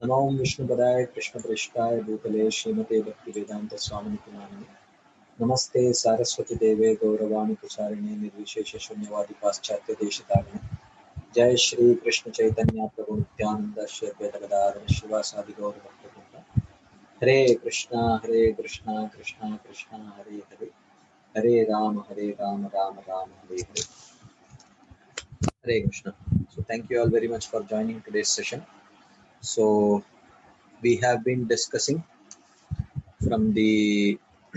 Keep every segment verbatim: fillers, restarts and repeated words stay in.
नमो विष्णुपदाय कृष्णप्रेष्ठाय भूतले श्रीमते भक्तिवेदांत स्वामिनिति नामिने नमस्ते सारस्वती देवे गौरवाणी प्रचारिणे निर्विशेष शून्यवादी पाश्चात्य देशतारिणे जय श्री कृष्ण चैतन्य प्रभु नित्यानंद श्री अद्वैत गदाधर शिवासादि गौर भक्तवृंद हरे कृष्णा हरे कृष्णा कृष्णा कृष्णा हरे हरे हरे राम हरे Ram Ram Ram Hare Hare. Hare Krishna. So thank you all very much for joining today's session. So we have been discussing from the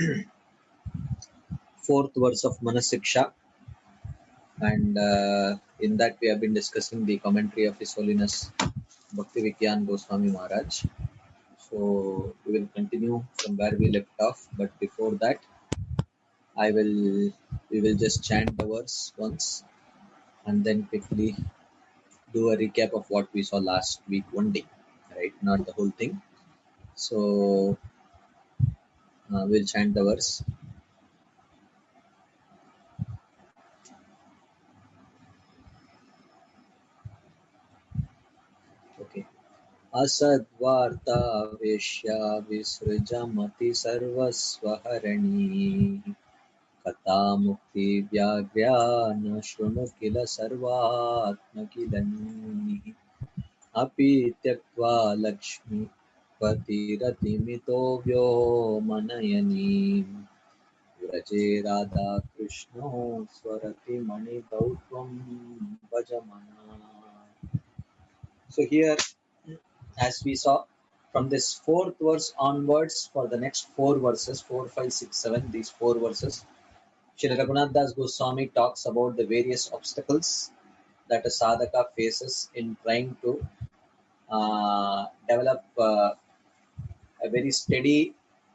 fourth verse of Manasiksha, and uh, in that we have been discussing the commentary of His Holiness Bhakti Vigyan Goswami Maharaj. So we will continue from where we left off, but before that, I will we will just chant the verse once and then quickly do a recap of what we saw last week, one day, right? Not the whole thing. So uh, we'll chant the verse. Okay. असद्वार्ता वेश्या विसृजमति सर्वस्वहरणी कथा मुक्ति व्याघ्र्या न शृणु किल सर्वात्मकिलनीः अपि त्यक्त्वा लक्ष्मीपतिरतिमितो व्योमनयनीम् व्रजे राधाकृष्णो स्वरतिमणितौ त्वं भजमना. So here, as we saw, from this fourth verse onwards, for the next four verses, four, five, six, seven, these four verses, Srila Raghunath Das Goswami talks about the various obstacles that a sadhaka faces in trying to uh, develop uh, a very steady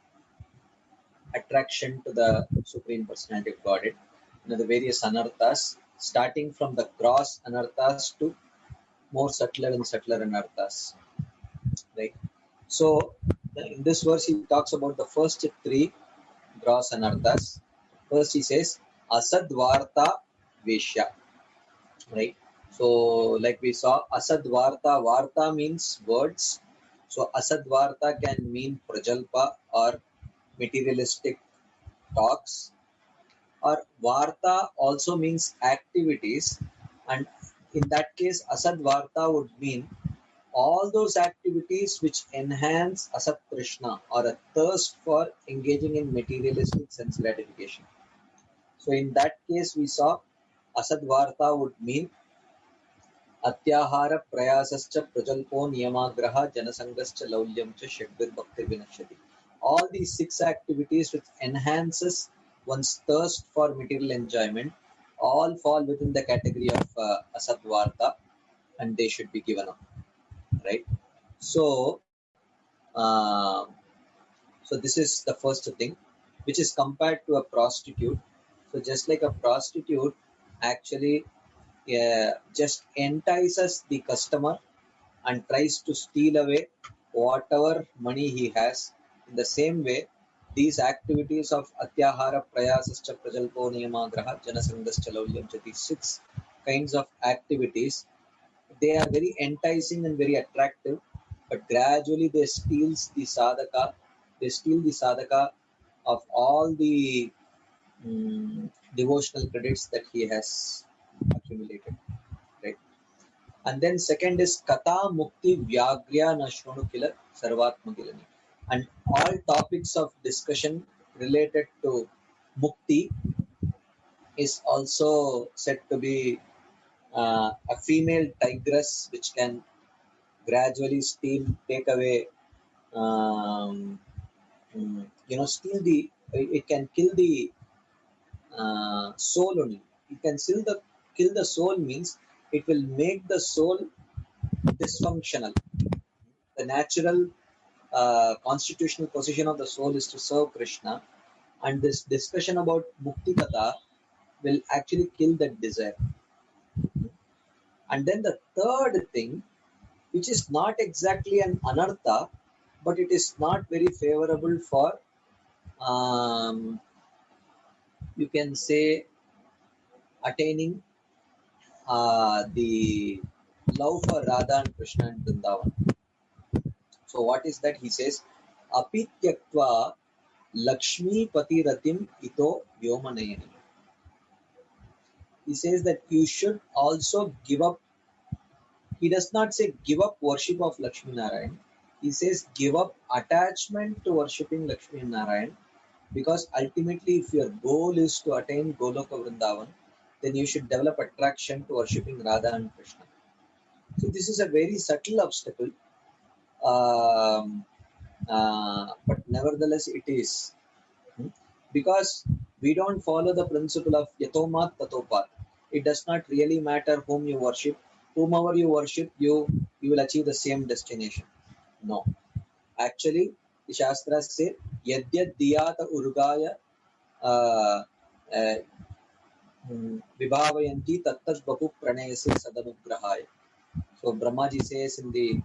attraction to the Supreme Personality of Godhead. You know, the various anarthas, starting from the gross anarthas to more subtler and subtler anarthas, right? So in this verse, he talks about the first three gross anarthas. First, he says asadvarta veshya, right? So, like we saw, asadvarta, varta means words. So, asadvarta can mean prajalpa or materialistic talks, or varta also means activities, and in that case, asadvarta would mean all those activities which enhance asat trishna or a thirst for engaging in materialistic sense gratification. So in that case, we saw asadvarta would mean atyahara prayasascha prajalpo niyamagraha janasangascha laulyamcha shadvir bhaktir vinashyati. All these six activities which enhances one's thirst for material enjoyment all fall within the category of uh, asadvarta, and they should be given up, right? So uh, so this is the first thing, which is compared to a prostitute. So just like a prostitute actually uh, just entices the customer and tries to steal away whatever money he has, in the same way these activities of atyahara prayasascha prajalpo niyamagraha janasangascha laulyamcha, these six kinds of activities, they are very enticing and very attractive, but gradually they steals the sadhaka, they steal the sadhaka of all the um, devotional credits that he has accumulated, right? And then second is kata mukti vyagrya nashrunu kila sarvatmagilani, and all topics of discussion related to mukti is also said to be uh, a female tigress which can gradually steal, take away, um, mm, you know, steal the, it can kill the uh, soul only. It can still the kill the soul means it will make the soul dysfunctional. The natural uh, constitutional position of the soul is to serve Krishna, and this discussion about mukti katha will actually kill that desire. And then the third thing, which is not exactly an anartha, but it is not very favorable for, um, you can say, attaining uh, the love for Radha and Krishna and Vrindavan. So what is that? He says, Apityaktva Lakshmi Patiratim Ito Vyomanayani. He says that you should also give up. He does not say give up worship of Lakshmi Narayan. He says give up attachment to worshipping Lakshmi Narayan, because ultimately if your goal is to attain Goloka Vrindavan, then you should develop attraction to worshipping Radha and Krishna. So this is a very subtle obstacle, um, uh, but nevertheless it is. Hmm? Because we don't follow the principle of Yatomat Tatopat. It does not really matter whom you worship. Whomever you worship, you, you will achieve the same destination. No. Actually, the Shastras say, Yadyad Diyata Urgaya uh, uh, Vibhavayanti Tattat Bahu Pranayase Sadanugrahaya. So Brahmaji says in the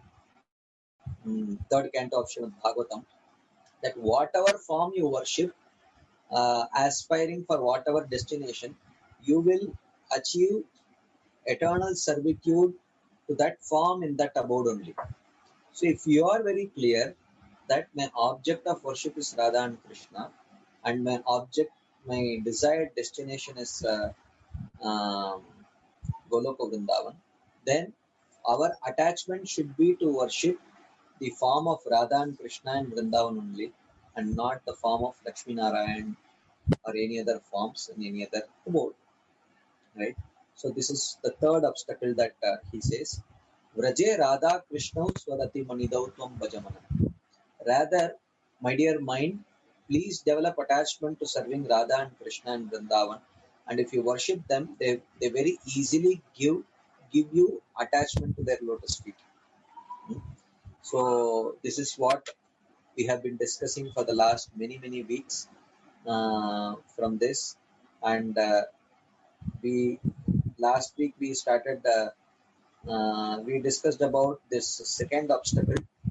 um, third canto of Srimad Bhagavatam that whatever form you worship, uh, aspiring for whatever destination, you will achieve eternal servitude to that form in that abode only. So if you are very clear that my object of worship is Radha and Krishna, and my object, my desired destination is uh, um, Goloka Vrindavan, then our attachment should be to worship the form of Radha and Krishna and Vrindavan only, and not the form of Lakshmi Narayan or any other forms in any other abode. Right? So this is the third obstacle that uh, he says. Vraje Radha Krishna Swadati Manidau Bhajamana. Rather, my dear mind, please develop attachment to serving Radha and Krishna and Vrindavan. And if you worship them, they, they very easily give give you attachment to their lotus feet. Hmm? So this is what we have been discussing for the last many, many weeks uh, from this. And uh, we last week we started, uh, uh, we discussed about this second obstacle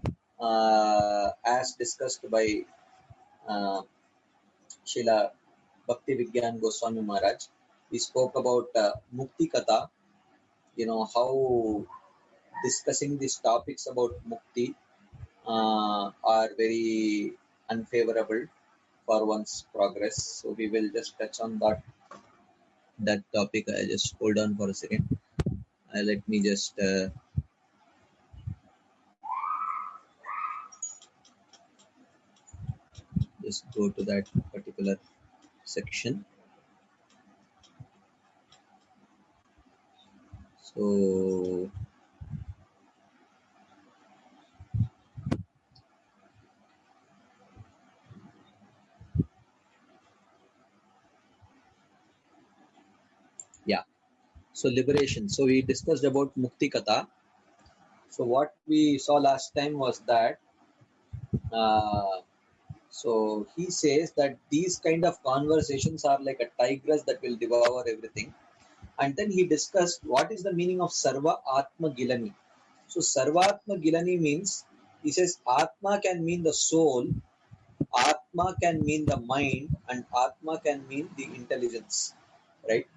uh, as discussed by uh, Srila Bhakti Vigyan Goswami Maharaj. We spoke about uh, Mukti Katha, you know, how discussing these topics about Mukti uh, are very unfavorable for one's progress. So we will just touch on that that topic. I just hold on for a second. Uh, let me just uh, just go to that particular section. So yeah, so liberation. So we discussed about Mukti Katha. So what we saw last time was that uh, so he says that these kind of conversations are like a tigress that will devour everything. And then he discussed what is the meaning of Sarva Atma Gilani. So Sarva Atma Gilani means, he says Atma can mean the soul, Atma can mean the mind, and Atma can mean the intelligence, right?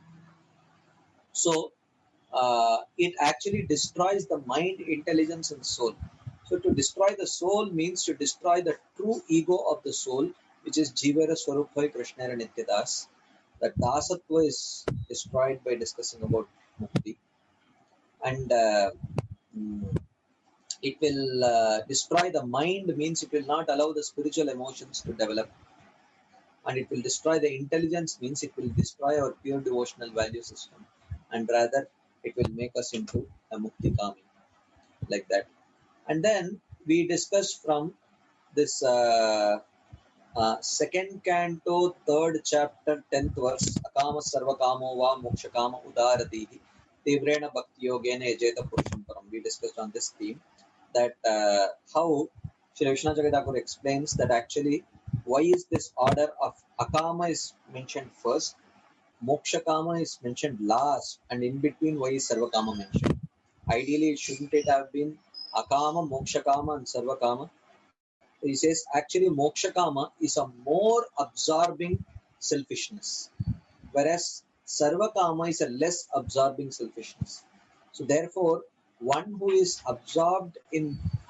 So uh, it actually destroys the mind, intelligence, and soul. So to destroy the soul means to destroy the true ego of the soul, which is Jivara Swarupbhai Krishnara Nityadas. That dasatva is destroyed by discussing about mukti. And uh, mm, it will uh, destroy the mind, means it will not allow the spiritual emotions to develop. And it will destroy the intelligence, means it will destroy our pure devotional value system. And rather, it will make us into a mukti kami, like that. And then we discussed from this uh, uh, second canto, third chapter, tenth verse, Akama Sarvakamo Va Mokshakama Udaratihi Tivrena Bhakti Yogena Ejeta Purusham Param. We discussed on this theme that uh, how Sri Vishnu Thakur explains that actually why is this order of Akama is mentioned first, Mokshakama is mentioned last, and in between why is Sarvakama mentioned. Ideally, shouldn't it have been Akama, Mokshakama, and Sarvakama? He says actually Mokshakama is a more absorbing selfishness, whereas Sarvakama is a less absorbing selfishness. So therefore, one who is absorbed in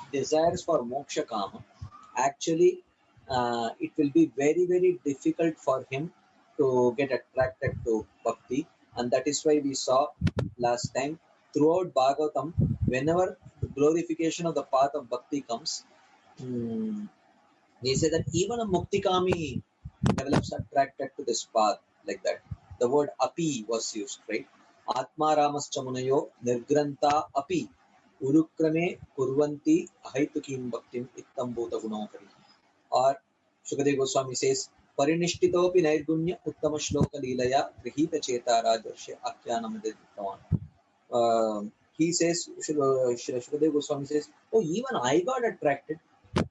desires for moksha kama, actually uh, it will be very very difficult for him to get attracted to bhakti, and that is why we saw last time throughout Bhagavatam, whenever the glorification of the path of bhakti comes, hmm, we say that even a muktikami develops attracted to this path, like that. The word api was used, right? Atma ramascha munayo nirgranta api urukrame kurvanti ahaitukim bhaktim ittam bhuta gunokari. Or Shukadeva Goswami says, Parinishtitopi nairgunya uttama shloka leelaya grihita cheta rajarshe akyanam dittavan. Uh, he says, Shukadeva Goswami says, oh, even I got attracted.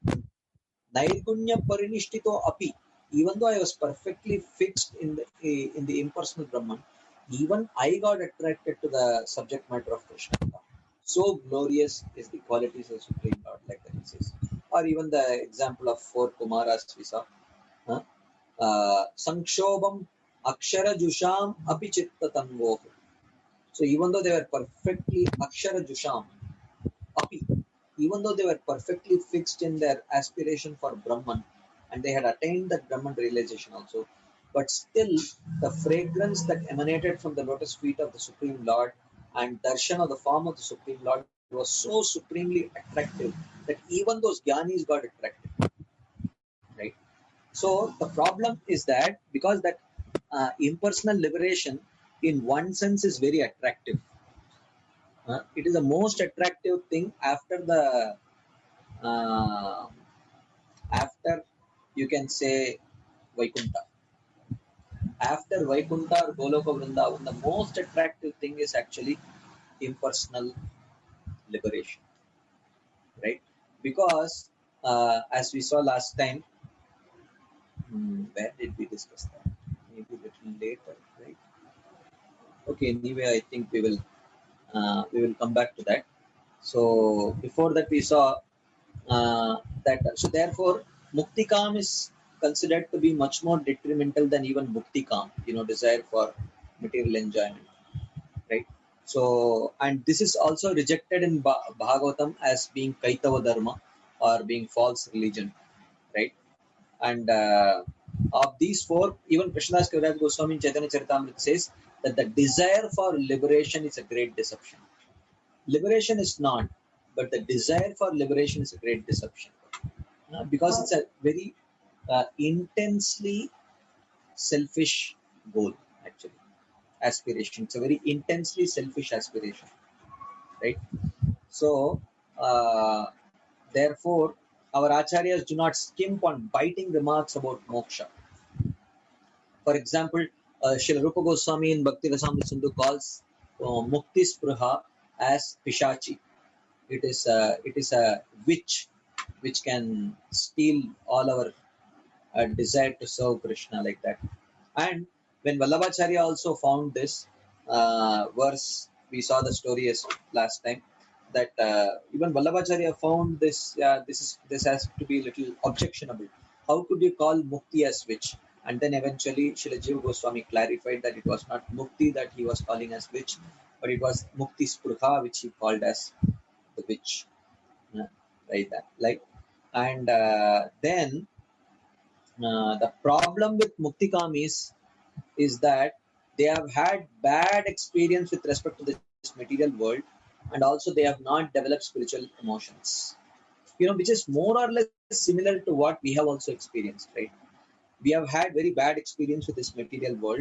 Nairgunya Parinishtito api. Even though I was perfectly fixed in the in the impersonal Brahman, even I got attracted to the subject matter of Krishna. So glorious is the qualities of Supreme Lord, like that he says. Or even the example of four Kumaras we saw. Huh? Uh, Sankshobam Akshara Jusham Api Chitta Tango. So even though they were perfectly Akshara Jusham Api, even though they were perfectly fixed in their aspiration for Brahman, and they had attained that Brahman realization also, but still the fragrance that emanated from the lotus feet of the Supreme Lord and darshan of the form of the Supreme Lord was so supremely attractive that even those jnanis got attracted, right? So the problem is that because that uh, impersonal liberation in one sense is very attractive. Uh, it is the most attractive thing after the uh, after you can say Vaikuntha. After Vaikuntha or Goloka Vrindavan, the most attractive thing is actually impersonal liberation, right? Because uh, as we saw last time, hmm, where did we discuss that? Maybe a little later, right? Okay, anyway, I think we will uh, we will come back to that. So before that, we saw uh, that. So therefore, Muktikam is considered to be much more detrimental than even Bhuktikam, you know, desire for material enjoyment, right? So, and this is also rejected in Bha- Bhagavatam as being Kaitava Dharma or being false religion, right? And uh, of these four, even Krishnadas Kaviraj Goswami in Chaitanya Charitamrita says that the desire for liberation is a great deception. Liberation is not, but the desire for liberation is a great deception. Uh, because it's a very uh, intensely selfish goal, actually, aspiration. It's a very intensely selfish aspiration, right? So, uh, therefore, our acharyas do not skimp on biting remarks about moksha. For example, uh, Srila Rupa Goswami in Bhakti Rasamrita Sindhu calls uh, Mukti Spruha as Pishachi. It is a, it is a witch which can steal all our uh, desire to serve Krishna, like that. And when Vallabhacharya also found this uh, verse, we saw the story as last time, that uh, even Vallabhacharya found this, uh, this is this has to be a little objectionable. How could you call Mukti as witch? And then eventually Srila Jiva Goswami clarified that it was not Mukti that he was calling as witch, but it was Mukti Spruha which he called as the witch. Yeah, like that. Like, and uh, then uh, the problem with Muktikamis is that they have had bad experience with respect to this material world, and also they have not developed spiritual emotions, you know, which is more or less similar to what we have also experienced, right? We have had very bad experience with this material world,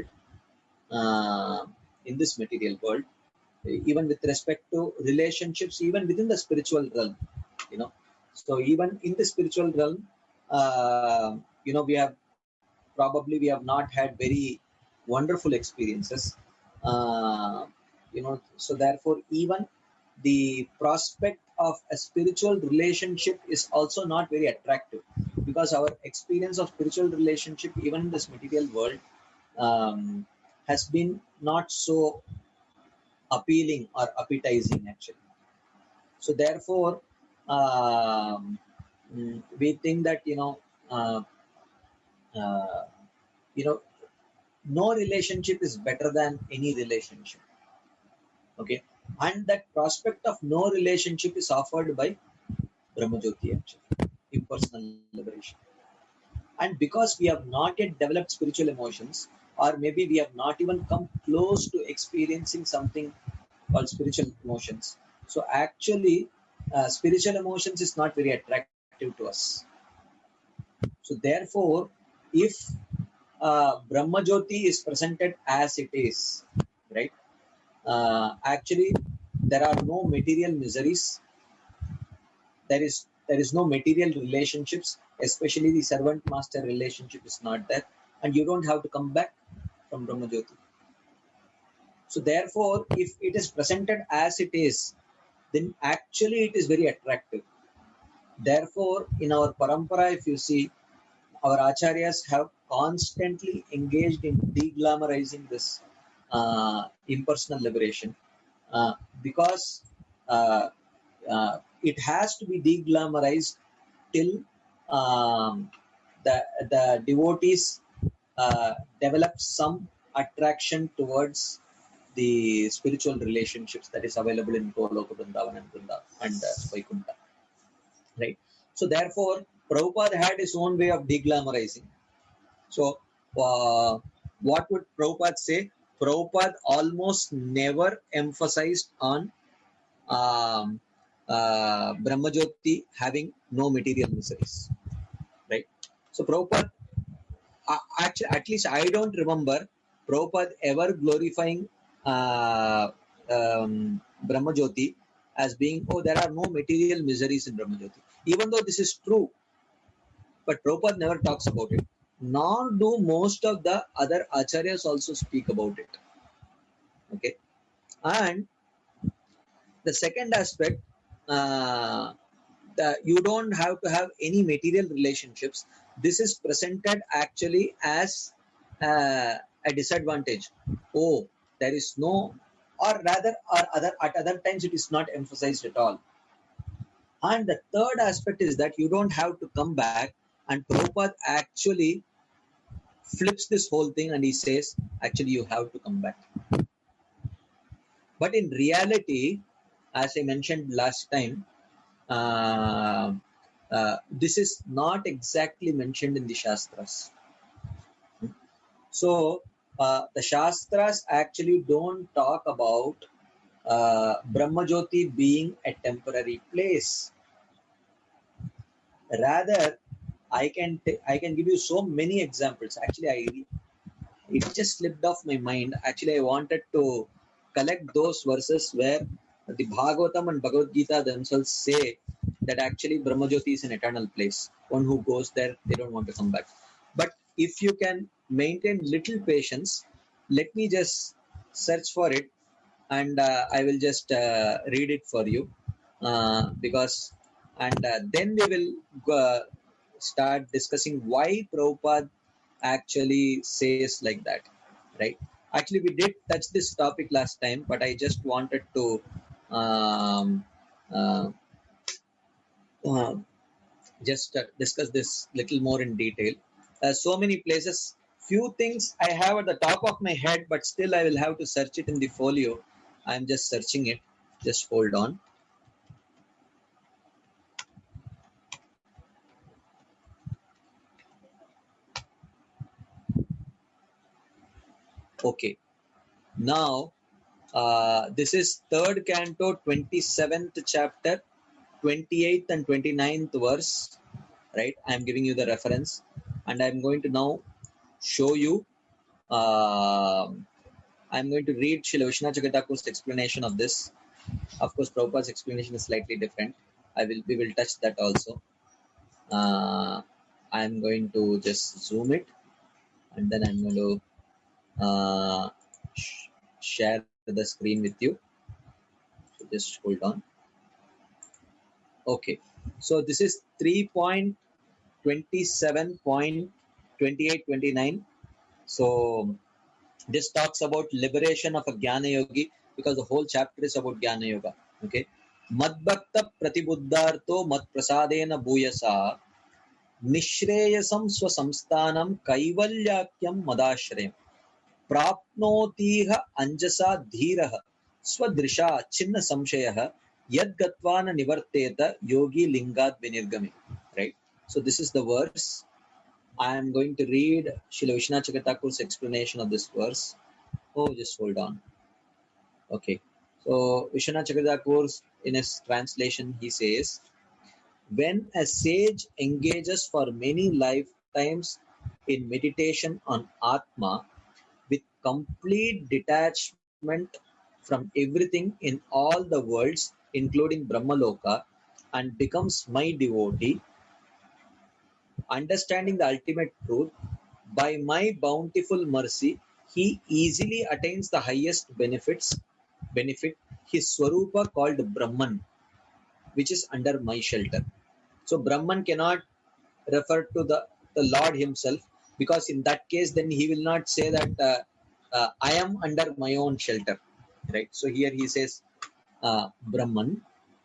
uh, in this material world, even with respect to relationships, even within the spiritual realm, you know. So even in the spiritual realm, uh, you know, we have probably we have not had very wonderful experiences, uh, you know. So therefore, even the prospect of a spiritual relationship is also not very attractive, because our experience of spiritual relationship, even in this material world, um, has been not so appealing or appetizing, actually. So therefore, um, mm, we think that, you know, uh, uh, you know, no relationship is better than any relationship. Okay, and that prospect of no relationship is offered by Brahmajyoti actually, impersonal liberation. And because we have not yet developed spiritual emotions, or maybe we have not even come close to experiencing something called spiritual emotions, so actually uh, spiritual emotions is not very attractive to us. So therefore, if uh, Brahmajyoti is presented as it is, right? Uh, actually, there are no material miseries. There is there is no material relationships, especially the servant-master relationship is not there, and you don't have to come back from Brahmajyoti. So therefore, if it is presented as it is, then actually it is very attractive. Therefore, in our parampara, if you see, our acharyas have constantly engaged in deglamorizing this uh, impersonal liberation uh, because uh, uh, it has to be deglamorized till um, the the devotees uh, develop some attraction towards the spiritual relationships that is available in Goloka Vrindavan and Vrindavan and uh, Vaikuntha, right? So therefore, Prabhupada had his own way of deglamorizing. So, uh, what would Prabhupada say? Prabhupada almost never emphasized on um, uh, Brahmajyoti having no material miseries, right? So, Prabhupada, uh, actually, at least I don't remember Prabhupada ever glorifying uh, um, Brahmajyoti as being, oh, there are no material miseries in Brahmajyoti. Even though this is true, but Prabhupada never talks about it. Nor do most of the other acharyas also speak about it. Okay, and the second aspect, uh, the, you don't have to have any material relationships. This is presented actually as uh, a disadvantage. Oh, there is no, or rather, or other at other times it is not emphasized at all. And the third aspect is that you don't have to come back, and Prabhupada actually flips this whole thing and he says, actually, you have to come back. But in reality, as I mentioned last time, uh, uh, this is not exactly mentioned in the Shastras. So, uh, the Shastras actually don't talk about uh, Brahmajyoti being a temporary place. Rather, I can t- I can give you so many examples. Actually, I it just slipped off my mind. Actually, I wanted to collect those verses where the Bhagavatam and Bhagavad Gita themselves say that actually Brahmajyoti is an eternal place. One who goes there, they don't want to come back. But if you can maintain little patience, let me just search for it and uh, I will just uh, read it for you uh, because, and uh, then we will uh, start discussing why Prabhupada actually says like that, right? Actually, we did touch this topic last time, but I just wanted to um, uh, uh, just uh, discuss this little more in detail. Uh, so many places, few things I have at the top of my head, but still I will have to search it in the folio. I'm just searching it. Just hold on. Okay. Now, uh, this is third canto, twenty-seventh chapter, twenty-eighth and twenty-ninth verse, right? I'm giving you the reference, and I'm going to now show you. Uh, I'm going to read Srila Vishwanath Chakravarti's explanation of this. Of course, Prabhupada's explanation is slightly different. I will we will touch that also. Uh, I'm going to just zoom it, and then I'm going to uh, sh- share the screen with you. So just hold on. Okay, so this is three point twenty-seven point twenty-eight twenty-nine. So this talks about liberation of a Jnana Yogi because the whole chapter is about Jnana Yoga. Okay, Madbhakta Pratibuddharto Mad Prasadena Bhuyasa Nishreyasam Swasamsthanam Kaivalyakyam Madashrayam Prapnotiha Anjasa Dhiraha Swadrisha Chinna Samshayah Yad gatvana nivarteta yogi lingat vinirgame. Right? So this is the verse. I am going to read Srila Vishwanath Chakravarti's explanation of this verse. Oh, just hold on. Okay. So Vishwanath Chakravarti, in his translation, he says, when a sage engages for many lifetimes in meditation on Atma with complete detachment from everything in all the worlds, including Brahmaloka, and becomes my devotee, understanding the ultimate truth, by my bountiful mercy, he easily attains the highest benefits, benefit, his Swarupa called Brahman, which is under my shelter. So Brahman cannot refer to the, the Lord himself, because in that case then he will not say that uh, uh, I am under my own shelter, right? So here he says uh, Brahman,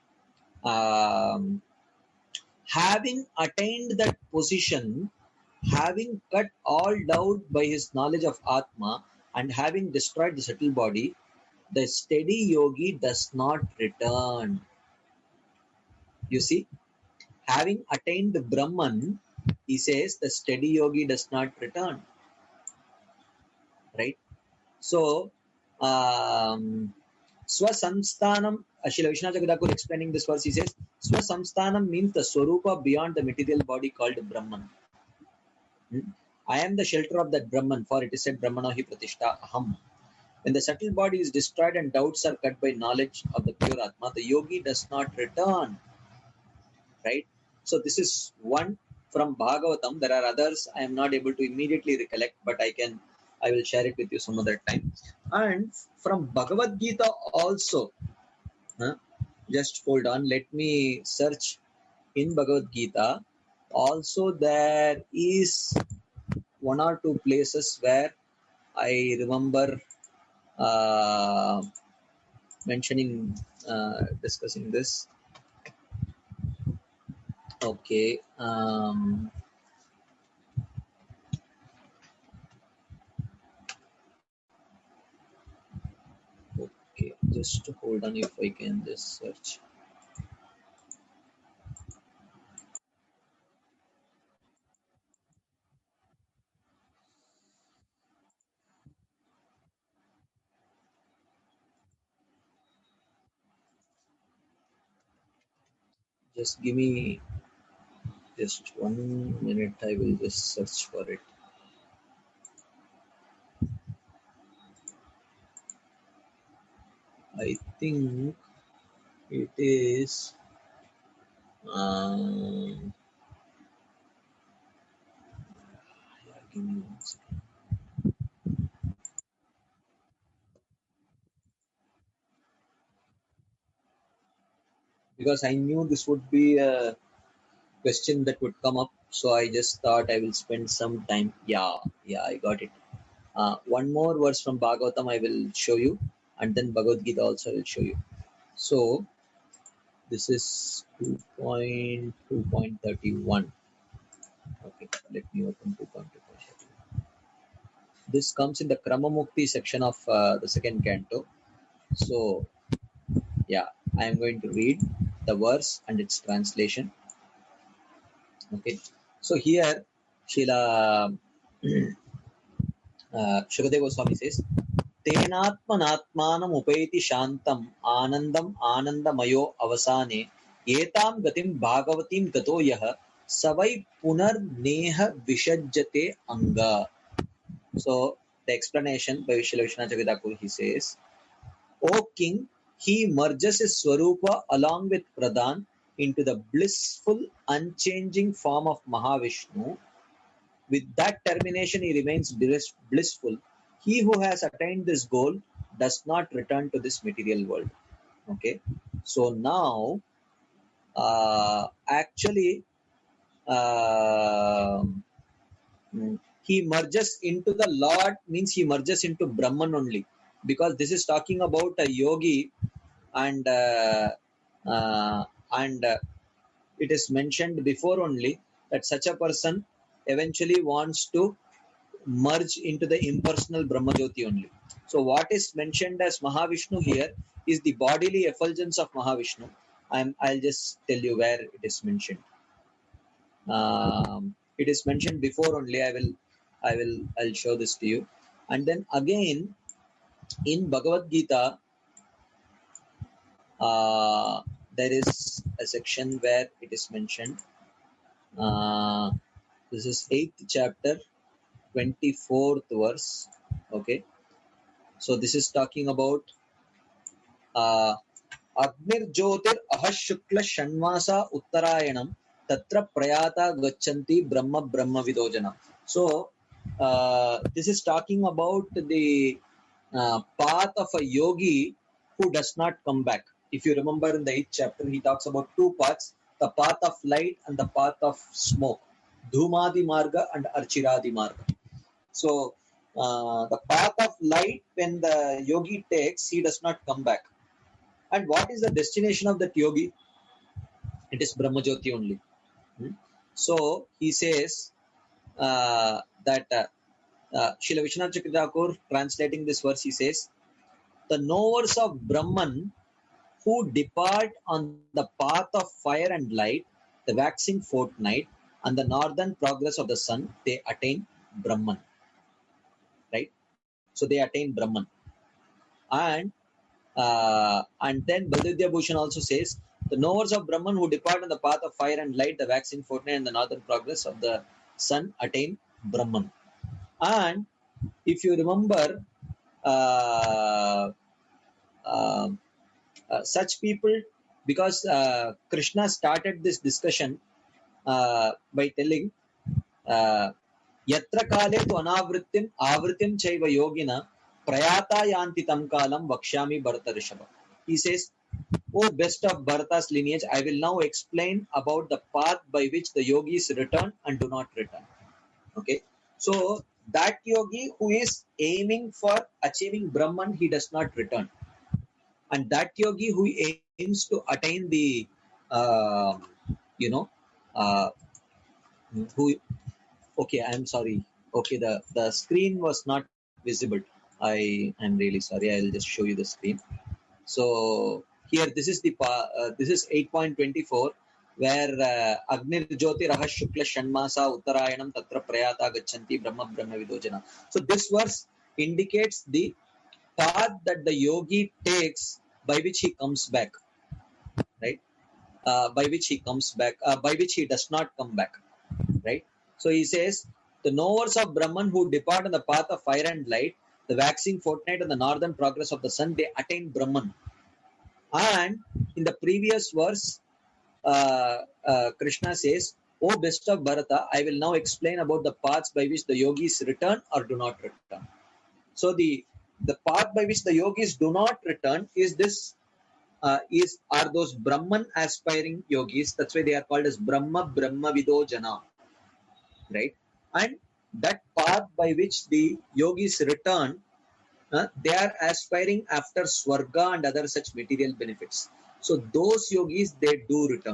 um, having attained that position, having cut all doubt by his knowledge of Atma, and having destroyed the subtle body, the steady yogi does not return. You see, having attained the Brahman, he says the steady yogi does not return. Right? So, um, Swasamsthanam, Srila Vishwanath Chakravarti explaining this verse, he says, Swasamsthanam means the Swarupa beyond the material body called Brahman. Hmm? I am the shelter of that Brahman, for it is said, Brahmano hi pratishta aham. When the subtle body is destroyed and doubts are cut by knowledge of the pure Atma, the yogi does not return. Right? So this is one from Bhagavatam. There are others I am not able to immediately recollect, but I can, I will share it with you some other time. And from Bhagavad Gita also, huh? Just hold on, let me search in Bhagavad Gita. Also there is one or two places where I remember uh, mentioning, uh, discussing this. Okay. Um, okay, just hold on if I can just search. Just give me just one minute. I will just search for it. I think it is. Um, yeah, give me one second. Because I knew this would be a question that would come up, so I just thought I will spend some time. Yeah, yeah, I got it. Uh, one more verse from Bhagavatam I will show you, and then Bhagavad Gita also I will show you. So this is two point two point three one. Okay, let me open two point two point three one. This comes in the Kramamukti section of uh, the second canto. So, yeah, I am going to read the verse and its translation. Okay, so here, Srila uh, Shukadeva Goswami says, Tenatmanatmanam upeti shantam anandam anandamayo avasane etam gatim bhagavatim gato yaha savai punar neha vishajjate anga. So the explanation by Srila Vishwanath Chakravarti, he says, O king, he merges his Swarupa along with Pradhan into the blissful, unchanging form of Mahavishnu. With that termination, he remains bliss, blissful. He who has attained this goal does not return to this material world. Okay, so now, uh, actually, uh, he merges into the Lord, means he merges into Brahman only, because this is talking about a yogi, and uh, uh, and uh, it is mentioned before only that such a person eventually wants to merge into the impersonal Brahmajyoti only. So what is mentioned as Mahavishnu here is the bodily effulgence of Mahavishnu. I'm, I'll just tell you where it is mentioned. Um, it is mentioned before only. I will, I will, I'll show this to you. And then again in Bhagavad Gita, uh, there is a section where it is mentioned. Uh, this is eighth chapter, twenty-fourth verse. Okay, so this is talking about uh, Agnir Jyotir Ahashukla Shanmasa Uttarayanam Tatra Prayata Gachanti Brahma Brahma Vidojana. So uh, this is talking about the uh, path of a yogi who does not come back. If you remember in the eighth chapter, he talks about two paths, the path of light and the path of smoke, Dhumadi Marga and Archiradi Marga. So uh, the path of light, when the yogi takes, he does not come back. And what is the destination of that yogi? It is Brahmajyoti only. Hmm? So he says uh, that uh, uh, Srila Vishwanath Chakravarti translating this verse, he says, the knowers of Brahman who depart on the path of fire and light, the waxing fortnight, and the northern progress of the sun, they attain Brahman. Right? So they attain Brahman. And uh, and then Baldev Bhushan also says, the knowers of Brahman who depart on the path of fire and light, the waxing fortnight, and the northern progress of the sun attain Brahman. And if you remember, uh, uh, uh, such people, because uh, Krishna started this discussion uh, by telling, uh, Yatra kale tu anavrittim avrittim chaiva yogina prayata yanti tam kalam vakshami Bharata Rishabha. He says, O best of Bharata's lineage, I will now explain about the path by which the yogis return and do not return. Okay, so that yogi who is aiming for achieving Brahman, he does not return. And that yogi who aims to attain the, uh, you know, uh, who, okay, I'm sorry. Okay, the, the screen was not visible. I am really sorry. I'll just show you the screen. So here, this is the uh, this is eight point two four, where uh, Agnir Jyoti Rahash Shukla Shanmasa Uttarayanam Tatra Prayata Gachanti Brahma Brahma Vidojana. So this verse indicates the path that the yogi takes by which he comes back, right? Uh, by which he comes back, uh, by which he does not come back, right? So he says, the knowers of Brahman who depart on the path of fire and light, the waxing fortnight and the northern progress of the sun, they attain Brahman. And in the previous verse, uh, uh, Krishna says, O best of Bharata, I will now explain about the paths by which the yogis return or do not return. So the, the path by which the yogis do not return is this, uh, is are those Brahman aspiring yogis. That's why they are called as Brahma Brahma Vido Jana. Right? And that path by which the yogis return, uh, they are aspiring after Swarga and other such material benefits. So those yogis, they do return.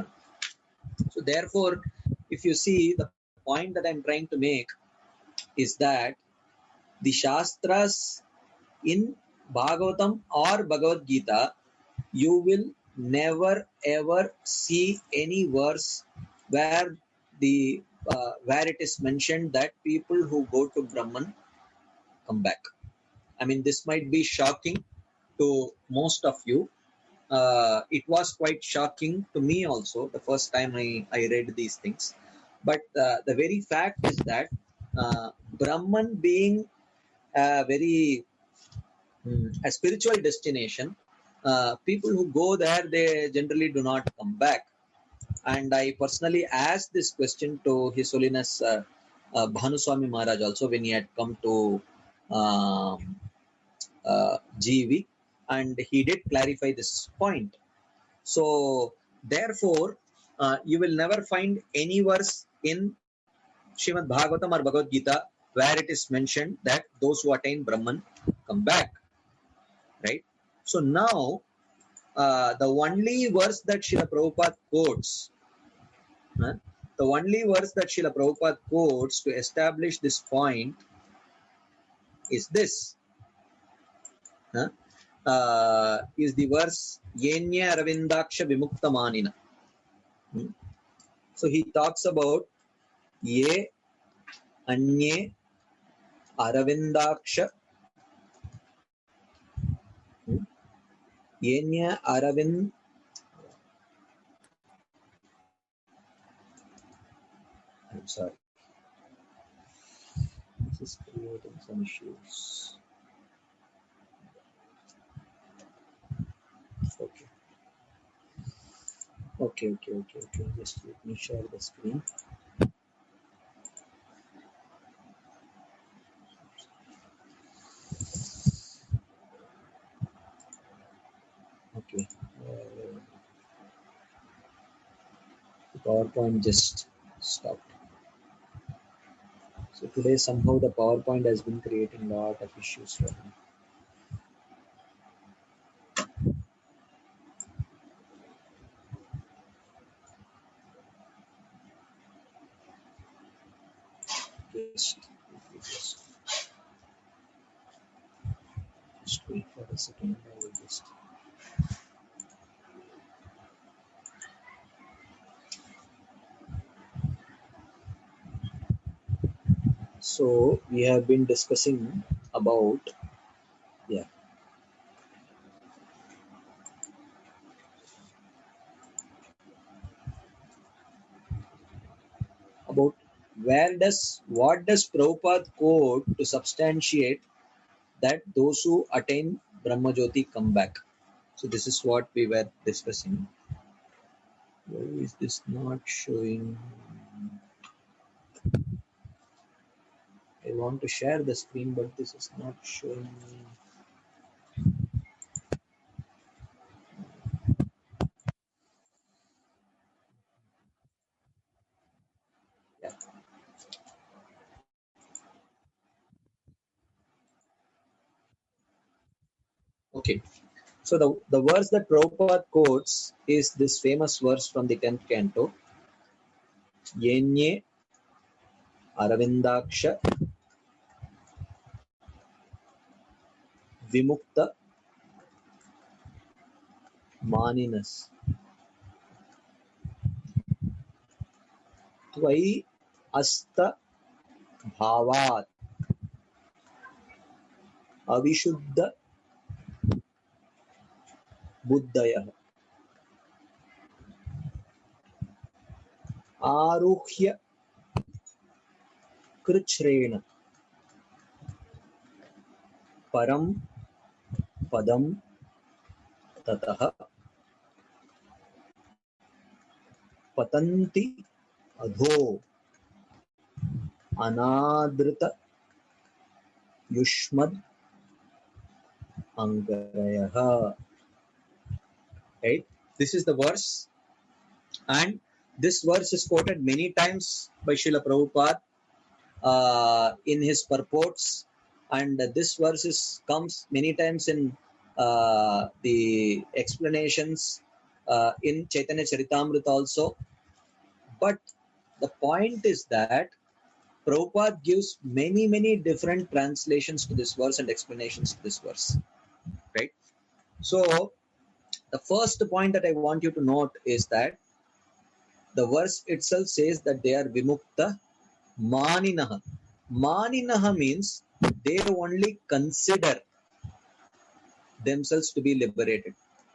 So therefore, if you see, the point that I'm trying to make is that the Shastras in Bhagavatam or Bhagavad Gita, you will never ever see any verse where the uh, where it is mentioned that people who go to Brahman come back. I mean, this might be shocking to most of you. Uh, it was quite shocking to me also the first time I, I read these things. But uh, the very fact is that uh, Brahman being a very um, a spiritual destination, uh, people who go there, they generally do not come back. And I personally asked this question to His Holiness uh, uh, Bhanuswami Maharaj also when he had come to um, uh, G V, and he did clarify this point. So therefore, uh, you will never find any verse in Srimad Bhagavatam or Bhagavad Gita where it is mentioned that those who attain Brahman come back. Right? So now, uh, the only verse that Srila Prabhupada quotes, uh, the only verse that Srila Prabhupada quotes to establish this point is this. Uh, uh, is the verse Yenya Aravindaksha Vimukta Manina. Hmm? So he talks about Ye Anye Aravindaksha hmm? Yenya Aravind I'm sorry. This is creating some issues. Okay. Okay, okay, okay, okay. Just let me share the screen. Okay. Uh, the PowerPoint just stopped. So today somehow the PowerPoint has been creating a lot of issues for me. Just, just, just wait for a second. I will just. So we have been discussing about yeah about where does what does Prabhupada quote to substantiate that those who attain Brahmajyoti come back. So this is what we were discussing. Why is this not showing? I want to share the screen, but this is not showing me. Yeah. Okay. So the, the verse that Prabhupada quotes is this famous verse from the tenth canto. Yenye Aravindaksha Vimukta Maninas Tvai Asta Bhavat Avishuddha Buddhaya Aruhya Krichrena Param Padam Tataha Patanti Adho Anadrita Yushmad Angarayaha. Right? This is the verse, and this verse is quoted many times by Srila Prabhupada uh, in his purports, and this verse is, comes many times in uh, the explanations uh, in Chaitanya Charitamrita also. But the point is that Prabhupada gives many, many different translations to this verse and explanations to this verse. Right? So, the first point that I want you to note is that the verse itself says that they are Vimukta Maninaha. Maninaha means they only consider themselves to be liberated.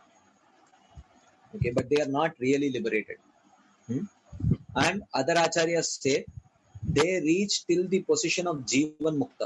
Okay, but they are not really liberated. Hmm? And other acharyas say they reach till the position of Jivan Mukta.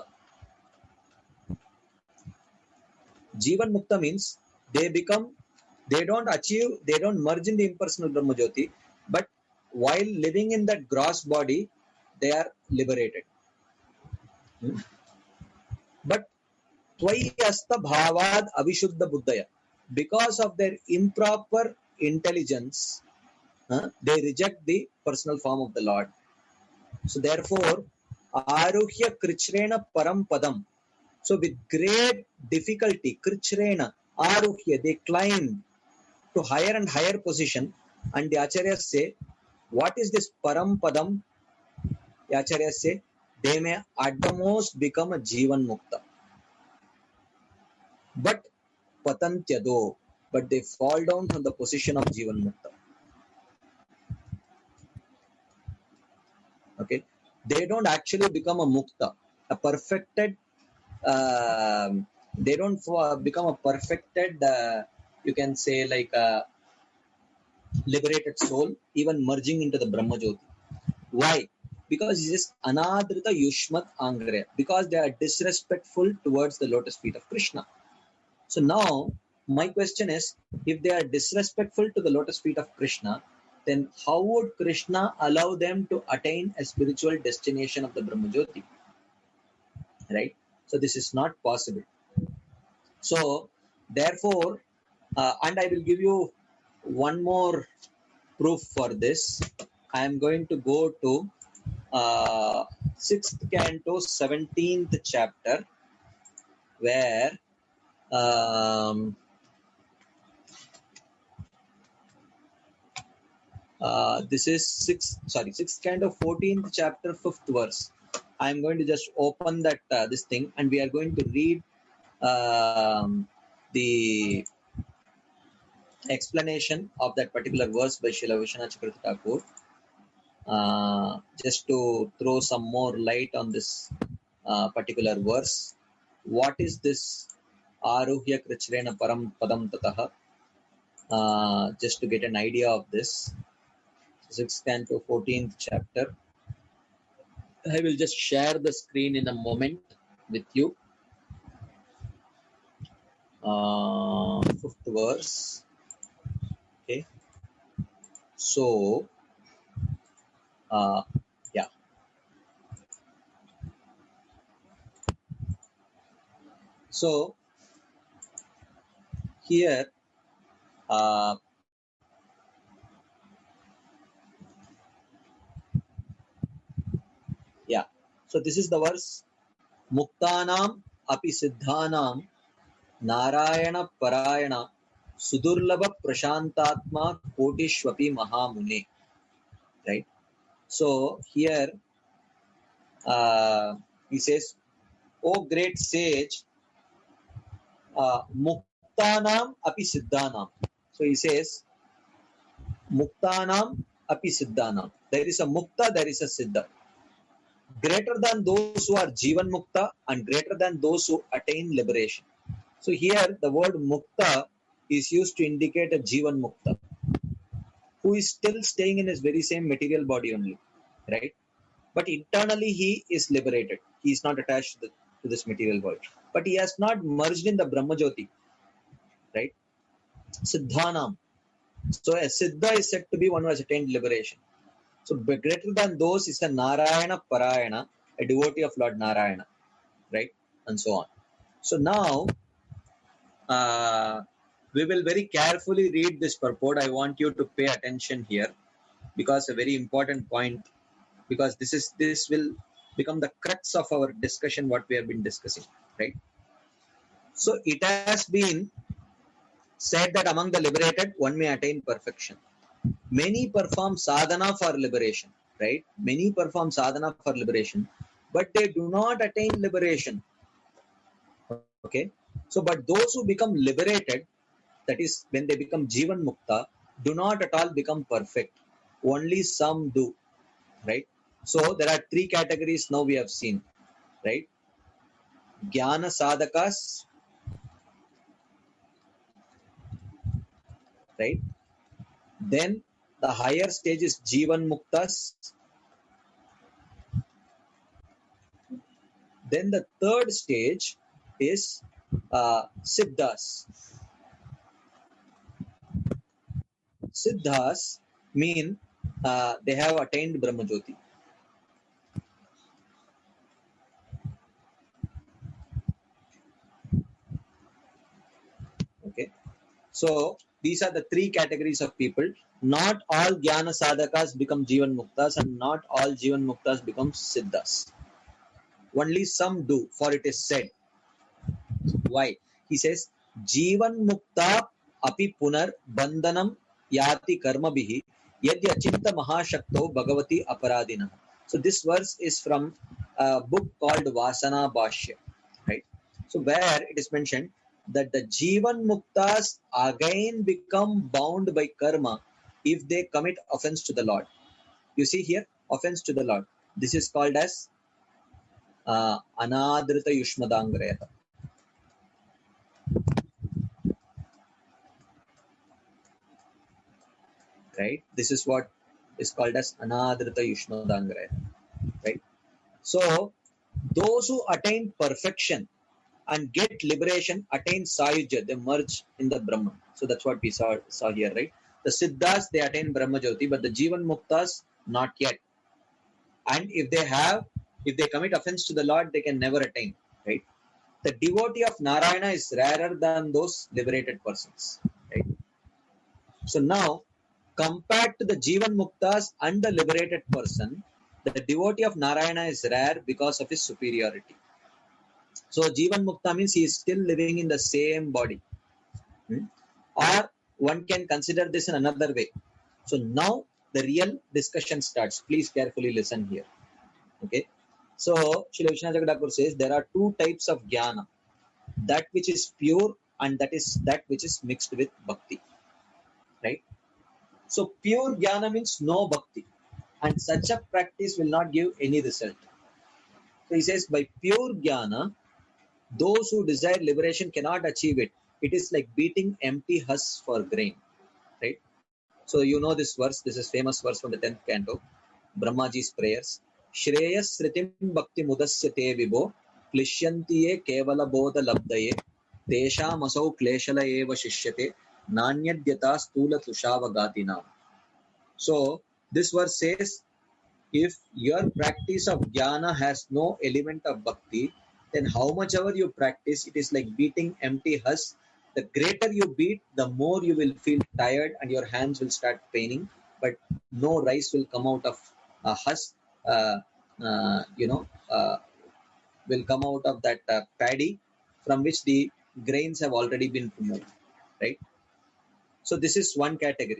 Jivan Mukta means they become, they don't achieve, they don't merge in the impersonal Brahmajyoti, but while living in that gross body, they are liberated. Hmm? But Tvai Asta Bhavad Avishuddha Buddhaya, because of their improper intelligence, uh, they reject the personal form of the Lord. So therefore, Aruhya Krichrena Param Padam. So with great difficulty, Krichrena, Aruhya, they climb to higher and higher position. And the Acharyas say, what is this Param Padam? The Acharyas say, they may at the most become a Jivan Mukta. But patantyado, but they fall down from the position of Jivan Mukta. Okay, they don't actually become a Mukta, a perfected. Uh, they don't become a perfected. Uh, you can say like a liberated soul, even merging into the Brahma Jyoti. Why? Because it is anadrita yushmat angre. Because they are disrespectful towards the lotus feet of Krishna. So now, my question is, if they are disrespectful to the lotus feet of Krishna, then how would Krishna allow them to attain a spiritual destination of the Brahma Jyoti? Right? So this is not possible. So therefore, uh, and I will give you one more proof for this. I am going to go to uh, sixth canto, seventeenth chapter, where um, uh, this is sixth, sorry, sixth canto, fourteenth chapter, fifth verse. I am going to just open that uh, this thing, and we are going to read um, the explanation of that particular verse by Srila Vishwanath Chakravarti Thakur. Uh, just to throw some more light on this uh, particular verse. What is this Aruhya Krichrena Param Padam Tataha? Uh, just to get an idea of this. sixth canto, fourteenth chapter. I will just share the screen in a moment with you. Uh, fifth verse. Okay. So, uh, yeah. So, here, uh, yeah. So, this is the verse. Muktanam api siddhanam Narayana Parayana Sudurlabha Prashantatma Kotishwapi Mahamune. Right? So here uh, he says, O great sage, uh, Muktanam api Siddhanam. So he says, Muktanam api Siddhanam. There is a Mukta, there is a Siddha. Greater than those who are Jivan Mukta and greater than those who attain liberation. So here the word Mukta is used to indicate a Jivan Mukta who is still staying in his very same material body only, right? But internally he is liberated. He is not attached to, the, to this material body. But he has not merged in the Brahma Jyoti, right? Siddhanam. So a Siddha is said to be one who has attained liberation. So greater than those is a Narayana Parayana, a devotee of Lord Narayana, right? And so on. So now, uh, we will very carefully read this purport. I want you to pay attention here because a very important point, because this is this will become the crux of our discussion, what we have been discussing, right? So it has been said that among the liberated, one may attain perfection. Many perform sadhana for liberation, right? Many perform sadhana for liberation, but they do not attain liberation. Okay? So, but those who become liberated, that is, when they become Jivan Mukta, do not at all become perfect. Only some do, right? So, there are three categories now we have seen, right? Jnana Sadhakas, right? Then the higher stage is Jivan Muktas. Then the third stage is uh, Siddhas. Siddhas mean uh, they have attained Brahma Jyoti. Okay. So these are the three categories of people. Not all Jnana Sadhakas become Jivan Muktas and not all Jivan Muktas become Siddhas. Only some do, for it is said. Why? He says, Jivan Mukta api punar bandhanam yati karma bihi yadya chinta mahashakto bhagavati aparadina. So this verse is from a book called Vasana Bhashya, right? So where it is mentioned, that the Jivan Muktas again become bound by karma if they commit offense to the Lord. You see here, offense to the Lord. This is called as uh, Anadrita Yushmadangraya. Right? This is what is called as Anadrita Yushmadangraya. Right? So, those who attain perfection and get liberation attain Sayujya, they merge in the Brahman. So that's what we saw, saw here, right? The Siddhas, they attain Brahma Jyoti, but the Jivan Muktas, not yet. And if they have, if they commit offense to the Lord, they can never attain, right? The devotee of Narayana is rarer than those liberated persons, right? So now, compared to the Jivan Muktas and the liberated person, the devotee of Narayana is rare because of his superiority. So Jivan Mukta means he is still living in the same body. Hmm? Or one can consider this in another way. So now the real discussion starts. Please carefully listen here. Okay. So Srila Vishwanath Thakur says there are two types of jnana. That which is pure and that is that which is mixed with bhakti. Right. So pure jnana means no bhakti. And such a practice will not give any result. So he says by pure jnana, those who desire liberation cannot achieve it. It is like beating empty husks for grain. Right? So you know this verse. This is famous verse from the tenth canto. Brahmaji's prayers. Shreyas sritim bhakti mudasyate vibho klishyantiye kevala bodha labdaye tesha masau kleshala eva shishyate nanyadyata stula tushava. So this verse says, if your practice of jnana has no element of bhakti, then how much ever you practice, it is like beating empty husks. The greater you beat, the more you will feel tired and your hands will start paining, but no rice will come out of a husk, uh, uh, you know, uh, will come out of that uh, paddy from which the grains have already been removed, right? So this is one category.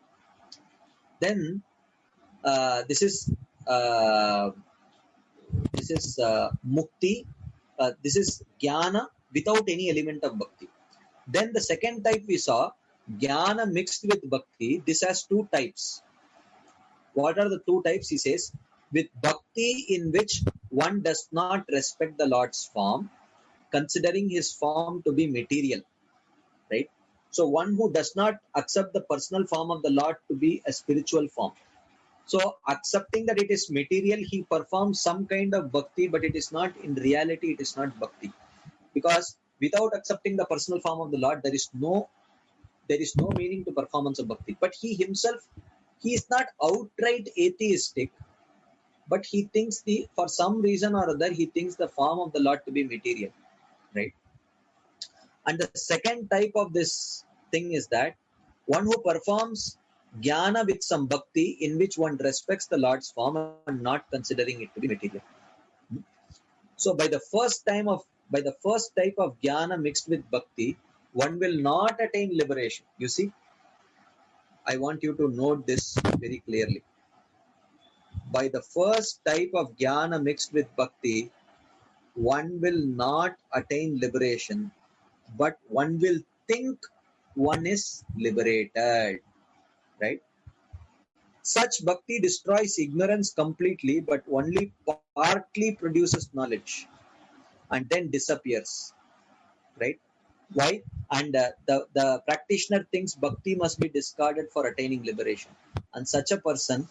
Then uh, this is uh, this is uh, mukti. Uh, this is jnana without any element of bhakti. Then the second type we saw, jnana mixed with bhakti. This has two types. What are the two types? He says, with bhakti in which one does not respect the Lord's form, considering his form to be material, right? So one who does not accept the personal form of the Lord to be a spiritual form. So accepting that it is material, he performs some kind of bhakti, but it is not, in reality, it is not bhakti. Because without accepting the personal form of the Lord, there is no there is no meaning to performance of bhakti. But he himself, he is not outright atheistic, but he thinks the, for some reason or other, he thinks the form of the Lord to be material, right? And the second type of this thing is that one who performs jnana with some bhakti in which one respects the Lord's form and not considering it to be material. So by the first time of by the first type of jnana mixed with bhakti, one will not attain liberation. You see, I want you to note this very clearly. By the first type of jnana mixed with bhakti, one will not attain liberation, but one will think one is liberated, right? Such bhakti destroys ignorance completely, but only partly produces knowledge and then disappears, right? Why? And uh, the, the practitioner thinks bhakti must be discarded for attaining liberation. And such a person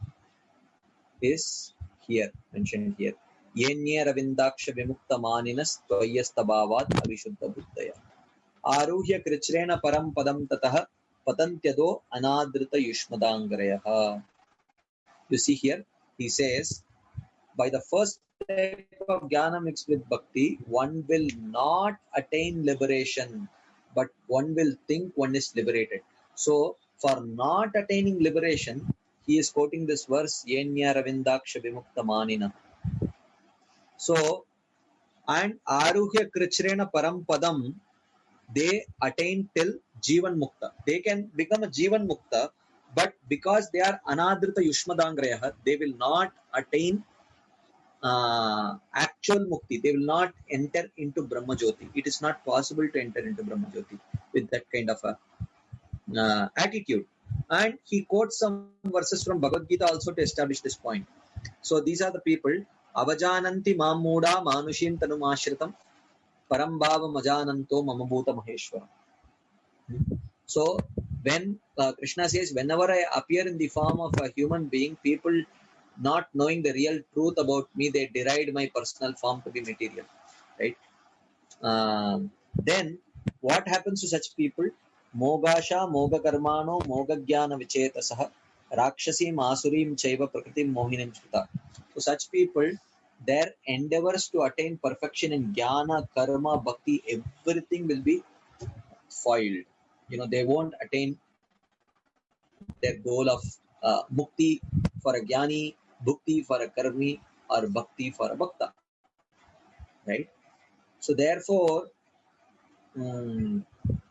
is here, mentioned here. Yenye ravindaksha vimukta maninas tvayastabhavat avishuddha buddhaya. Aruhya krichrena param padam tataha patantyado anadrita yushmadangrayaha. You see here, he says, by the first type of jnana mixed with bhakti, one will not attain liberation, but one will think one is liberated. So, for not attaining liberation, he is quoting this verse, Yenya Ravindaksha Vimukta Manina. So, and Aruhya Krichrena Parampadam, they attain till Jivan Mukta. They can become a Jivan Mukta, but because they are Anadrita Yushmadangrayaha, they will not attain uh, actual mukti. They will not enter into Brahma Jyoti. It is not possible to enter into Brahma Jyoti with that kind of a uh, attitude. And he quotes some verses from Bhagavad Gita also to establish this point. So these are the people. Avajananti mamuda manushim tanumashritam parambhava majananto mamabhuta maheshwaram. So when uh, Krishna says, whenever I appear in the form of a human being, people not knowing the real truth about me, they deride my personal form to be material, right? Um, then what happens to such people? Mogasha, Moga Karmano, Moga Jnana Vichetasah, Rakshasim, Asurim, Chaiva, Prakritim, Mohinim Shrita. So such people, their endeavors to attain perfection in Jnana, Karma, Bhakti, everything will be foiled. You know, they won't attain their goal of uh, Mukti for a Jnani, Bhukti for a Karmi, or Bhakti for a Bhakta. Right? So therefore, um,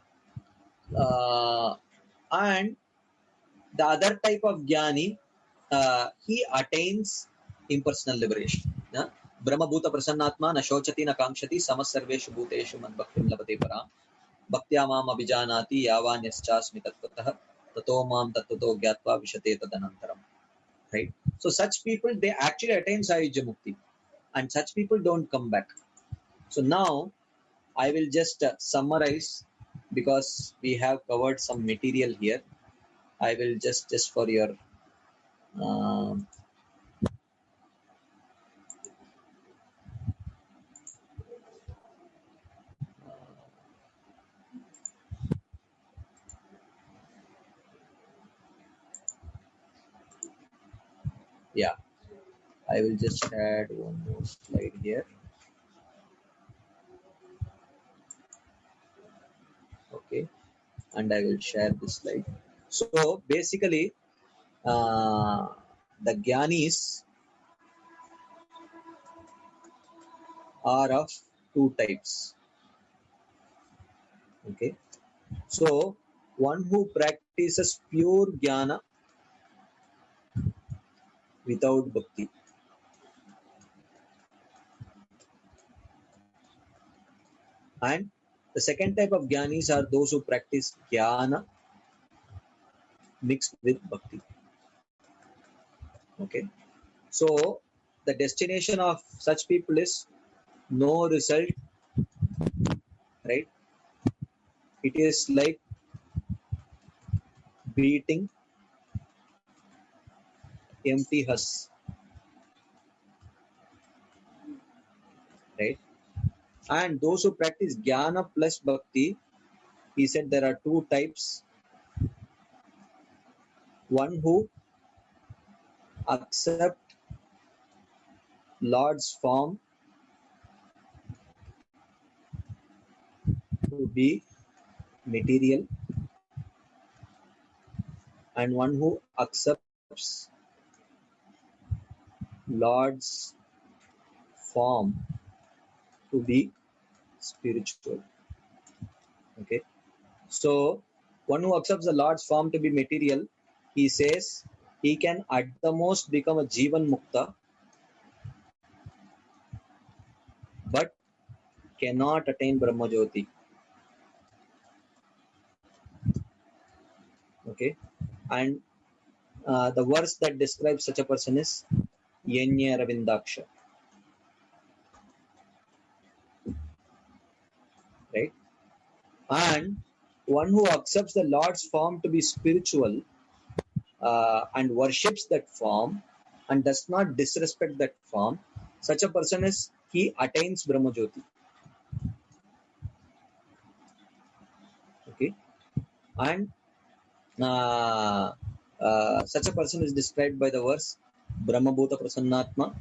uh, and the other type of Jnani, uh, he attains impersonal liberation. Yeah? Brahma Bhuta Prasannatma, na shochati na kamshati, samasarveshu bhuteshu madbhaktim labate param, bhaktya mam abhijanati, yavanyaschasmi tatvatah, tato mam tattvato gyatva vishate tadanantaram. Right? So such people, they actually attain Sayujya Mukti. And such people don't come back. So now, I will just uh, summarize, because we have covered some material here. I will just, just for your um, yeah, I will just add one more slide here. Okay, and I will share this slide. So basically, uh, the Jnanis are of two types. Okay, so one who practices pure Jnana without Bhakti. And the second type of Jnanis are those who practice Jnana mixed with Bhakti. Okay, so the destination of such people is no result, right? It is like beating empty husk, right? And those who practice Jnana plus Bhakti, he said there are two types. One who accept Lord's form to be material, and one who accepts Lord's form to be spiritual. Okay, so one who accepts the Lord's form to be material, he says he can at the most become a Jivan Mukta, but cannot attain Brahma Jyoti. Okay, and uh, the verse that describes such a person is Yenya Ravindaksha. Right? And one who accepts the Lord's form to be spiritual uh, and worships that form and does not disrespect that form, such a person is, he attains Brahma Jyoti. Okay, and uh, uh, such a person is described by the verse Brahma Bhuta Prasannatma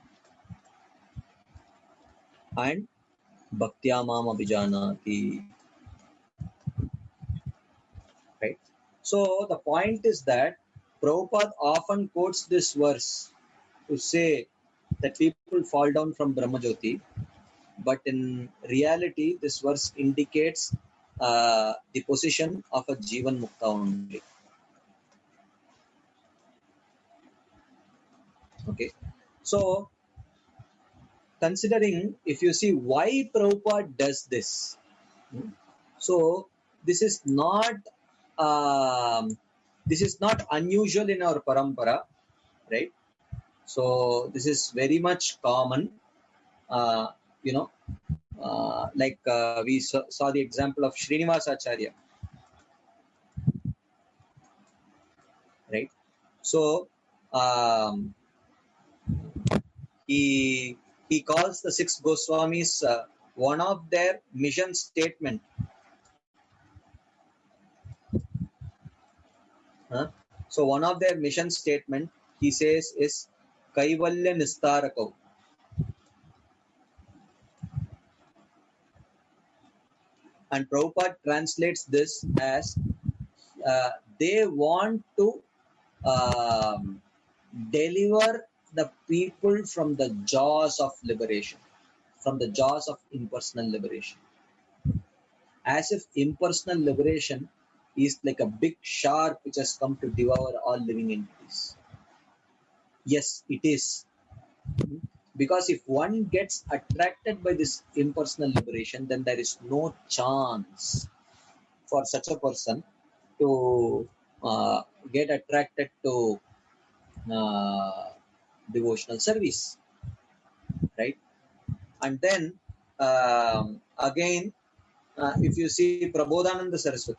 and Bhaktya Mam Abhijanati. Right? So the point is that Prabhupada often quotes this verse to say that people fall down from Brahma Jyoti, but in reality, this verse indicates uh, the position of a Jivan Mukta only. Okay, so considering, if you see why Prabhupada does this, so this is not um, this is not unusual in our parampara, right? So this is very much common, uh, you know, uh, like uh, we saw, saw the example of Srinivasa Acharya, right? So um, he he calls the six Goswamis, uh, one of their mission statement. Huh? So one of their mission statement, he says, is Kaivalya Nistarakau. And Prabhupada translates this as uh, they want to um, deliver the people from the jaws of liberation, from the jaws of impersonal liberation. As if impersonal liberation is like a big shark which has come to devour all living entities. Yes, it is. Because if one gets attracted by this impersonal liberation, then there is no chance for such a person to uh, get attracted to uh, devotional service, right? And then um, again, uh, if you see Prabodhananda Saraswati,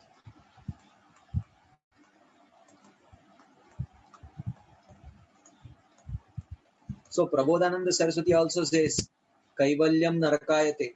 so Prabodhananda Saraswati also says, Kaivalyam Narakayate.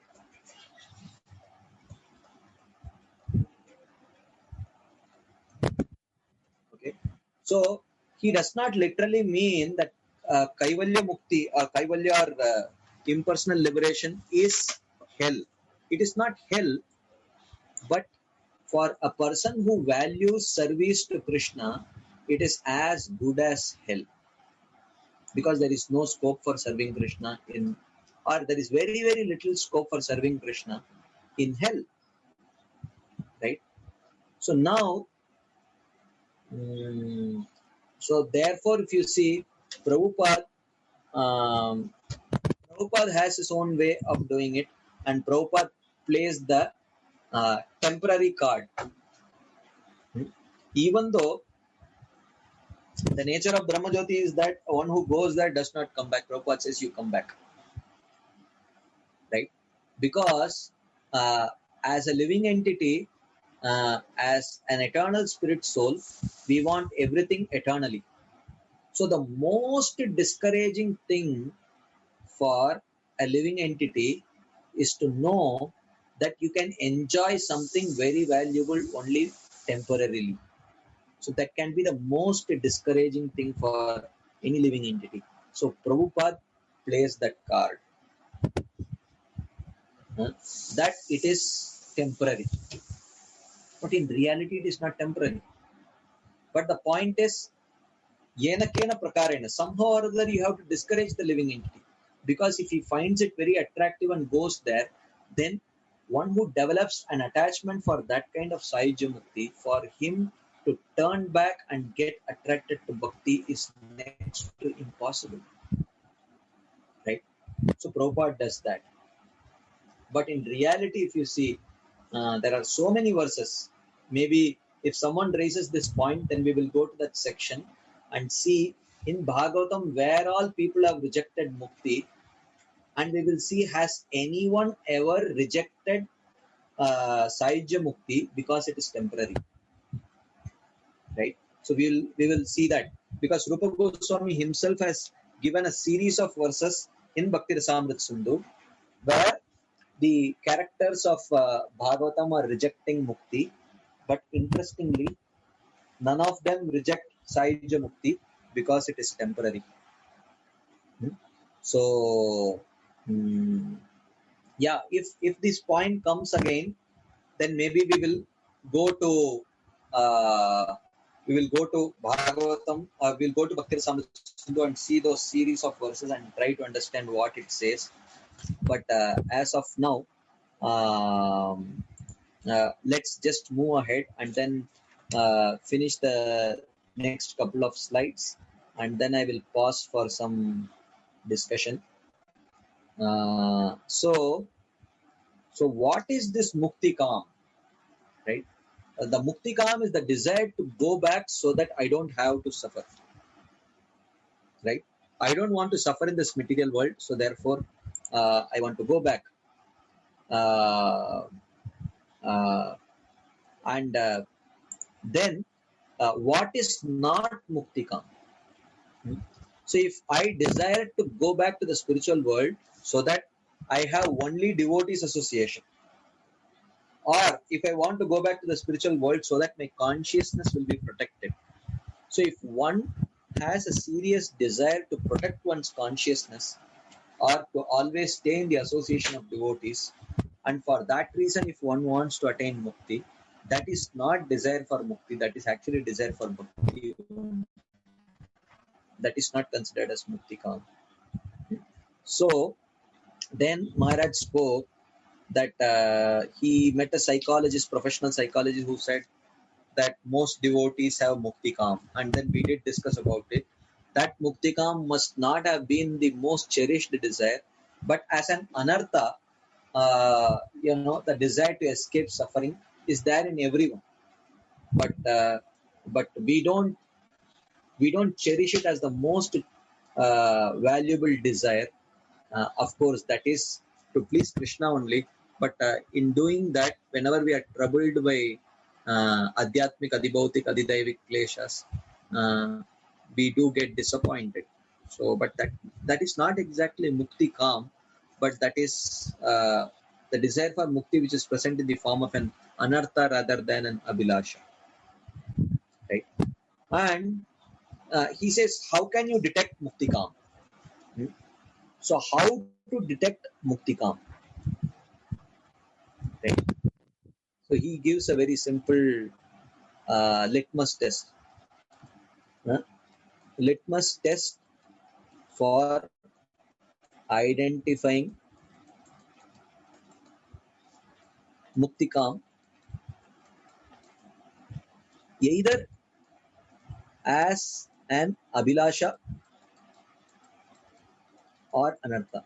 Okay, so he does not literally mean that uh, Kaivalya Mukti or Kaivalya or uh, impersonal liberation is hell. It is not hell, but for a person who values service to Krishna, it is as good as hell, because there is no scope for serving Krishna in, or there is very, very little scope for serving Krishna in hell, right? So now, um, so therefore, if you see, Prabhupada, um, Prabhupada has his own way of doing it, and Prabhupada plays the uh, temporary card. Hmm? Even though the nature of Brahmajyoti is that one who goes there does not come back. Prabhupada says you come back, right? Because uh, as a living entity, uh, as an eternal spirit soul, we want everything eternally. So the most discouraging thing for a living entity is to know that you can enjoy something very valuable only temporarily. So that can be the most discouraging thing for any living entity. So Prabhupada plays that card, huh? That it is temporary. But in reality, it is not temporary. But the point is, yena kena prakarena, somehow or other you have to discourage the living entity. Because if he finds it very attractive and goes there, then one who develops an attachment for that kind of Sahaja Mukti, for him to turn back and get attracted to Bhakti is next to impossible. Right? So Prabhupada does that. But in reality, if you see, uh, there are so many verses. Maybe if someone raises this point, then we will go to that section and see in Bhagavatam where all people have rejected Mukti, and we will see, has anyone ever rejected uh, Sahaja Mukti because it is temporary, right? So we will we will see that, because Rupa Goswami himself has given a series of verses in Bhakti Rasamrita Sindhu where the characters of uh, Bhagavatam are rejecting Mukti, but interestingly, none of them reject Sahaja Mukti because it is temporary. Hmm? So, hmm, yeah, if if this point comes again, then maybe we will go to uh, we will go to Bhagavatam, or we'll go to Bhakti Rasamrita Sindhu and see those series of verses and try to understand what it says. But uh, as of now, um, uh, let's just move ahead and then uh, finish the next couple of slides, and then I will pause for some discussion. Uh, so, so what is this mukti kam, right? Uh, the mukti kam is the desire to go back so that I don't have to suffer, right? I don't want to suffer in this material world, so therefore uh, I want to go back. Uh, uh, and uh, then, uh, what is not mukti kam? Hmm? So, if I desire to go back to the spiritual world so that I have only devotees association, or if I want to go back to the spiritual world so that my consciousness will be protected. So, if one has a serious desire to protect one's consciousness or to always stay in the association of devotees, and for that reason, if one wants to attain mukti, that is not desire for mukti, that is actually desire for bhakti. That is not considered as mukti kam. So, then Maharaj spoke that uh, he met a psychologist, professional psychologist, who said that most devotees have mukti kam, and then we did discuss about it. That mukti kam must not have been the most cherished desire, but as an anartha, uh, you know, the desire to escape suffering is there in everyone. But uh, but we don't we don't cherish it as the most uh, valuable desire. Uh, of course, that is to please Krishna only. But uh, in doing that, whenever we are troubled by uh, adhyatmik, adibhautik, adidaivik kleshas, uh, we do get disappointed. So, but that that is not exactly mukti kam, but that is uh, the desire for mukti, which is present in the form of an anartha rather than an abhilasha, right? And uh, he says, how can you detect mukti kam? Hmm? So, how to detect mukti kam? Right? So he gives a very simple uh, litmus test. Huh? Litmus test for identifying muktikam either as an abhilasha or anartha.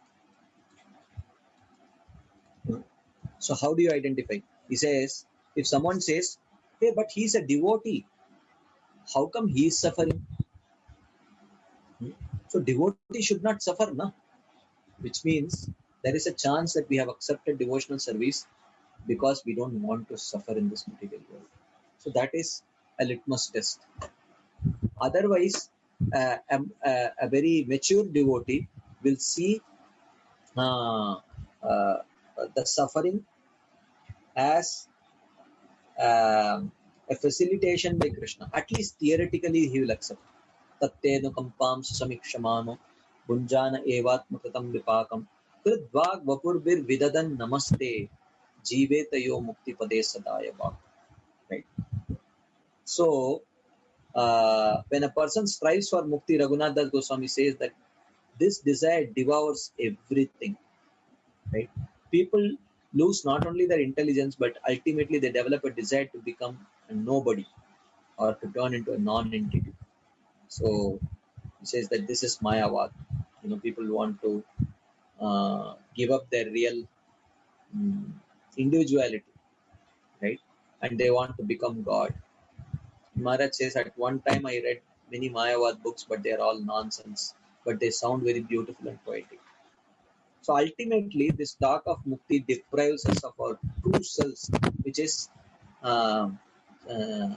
Hmm? So how do you identify? He says, if someone says, hey, but he's a devotee, how come he is suffering? Hmm? So devotee should not suffer, na? Which means there is a chance that we have accepted devotional service because we don't want to suffer in this material world. So that is a litmus test. Otherwise, uh, a, a, a very mature devotee will see uh, uh, the suffering as um, a facilitation by Krishna. At least theoretically, he will accept. Tattenu kampam samikshamano bunjana evatmakatam vipakam kridvag vapurbir vidadan namaste jivetayo mukti pade sadaya bhak. Right. So, uh, when a person strives for mukti, Raghunath Das Goswami says that this desire devours everything. Right? People lose not only their intelligence, but ultimately they develop a desire to become a nobody or to turn into a non-entity. So he says that this is Mayavad. You know, people want to uh, give up their real um, individuality, right? And they want to become God. Maharaj says, at one time I read many Mayavad books, but they are all nonsense. But they sound very beautiful and poetic. So ultimately, this talk of mukti deprives us of our true selves, which is uh, uh,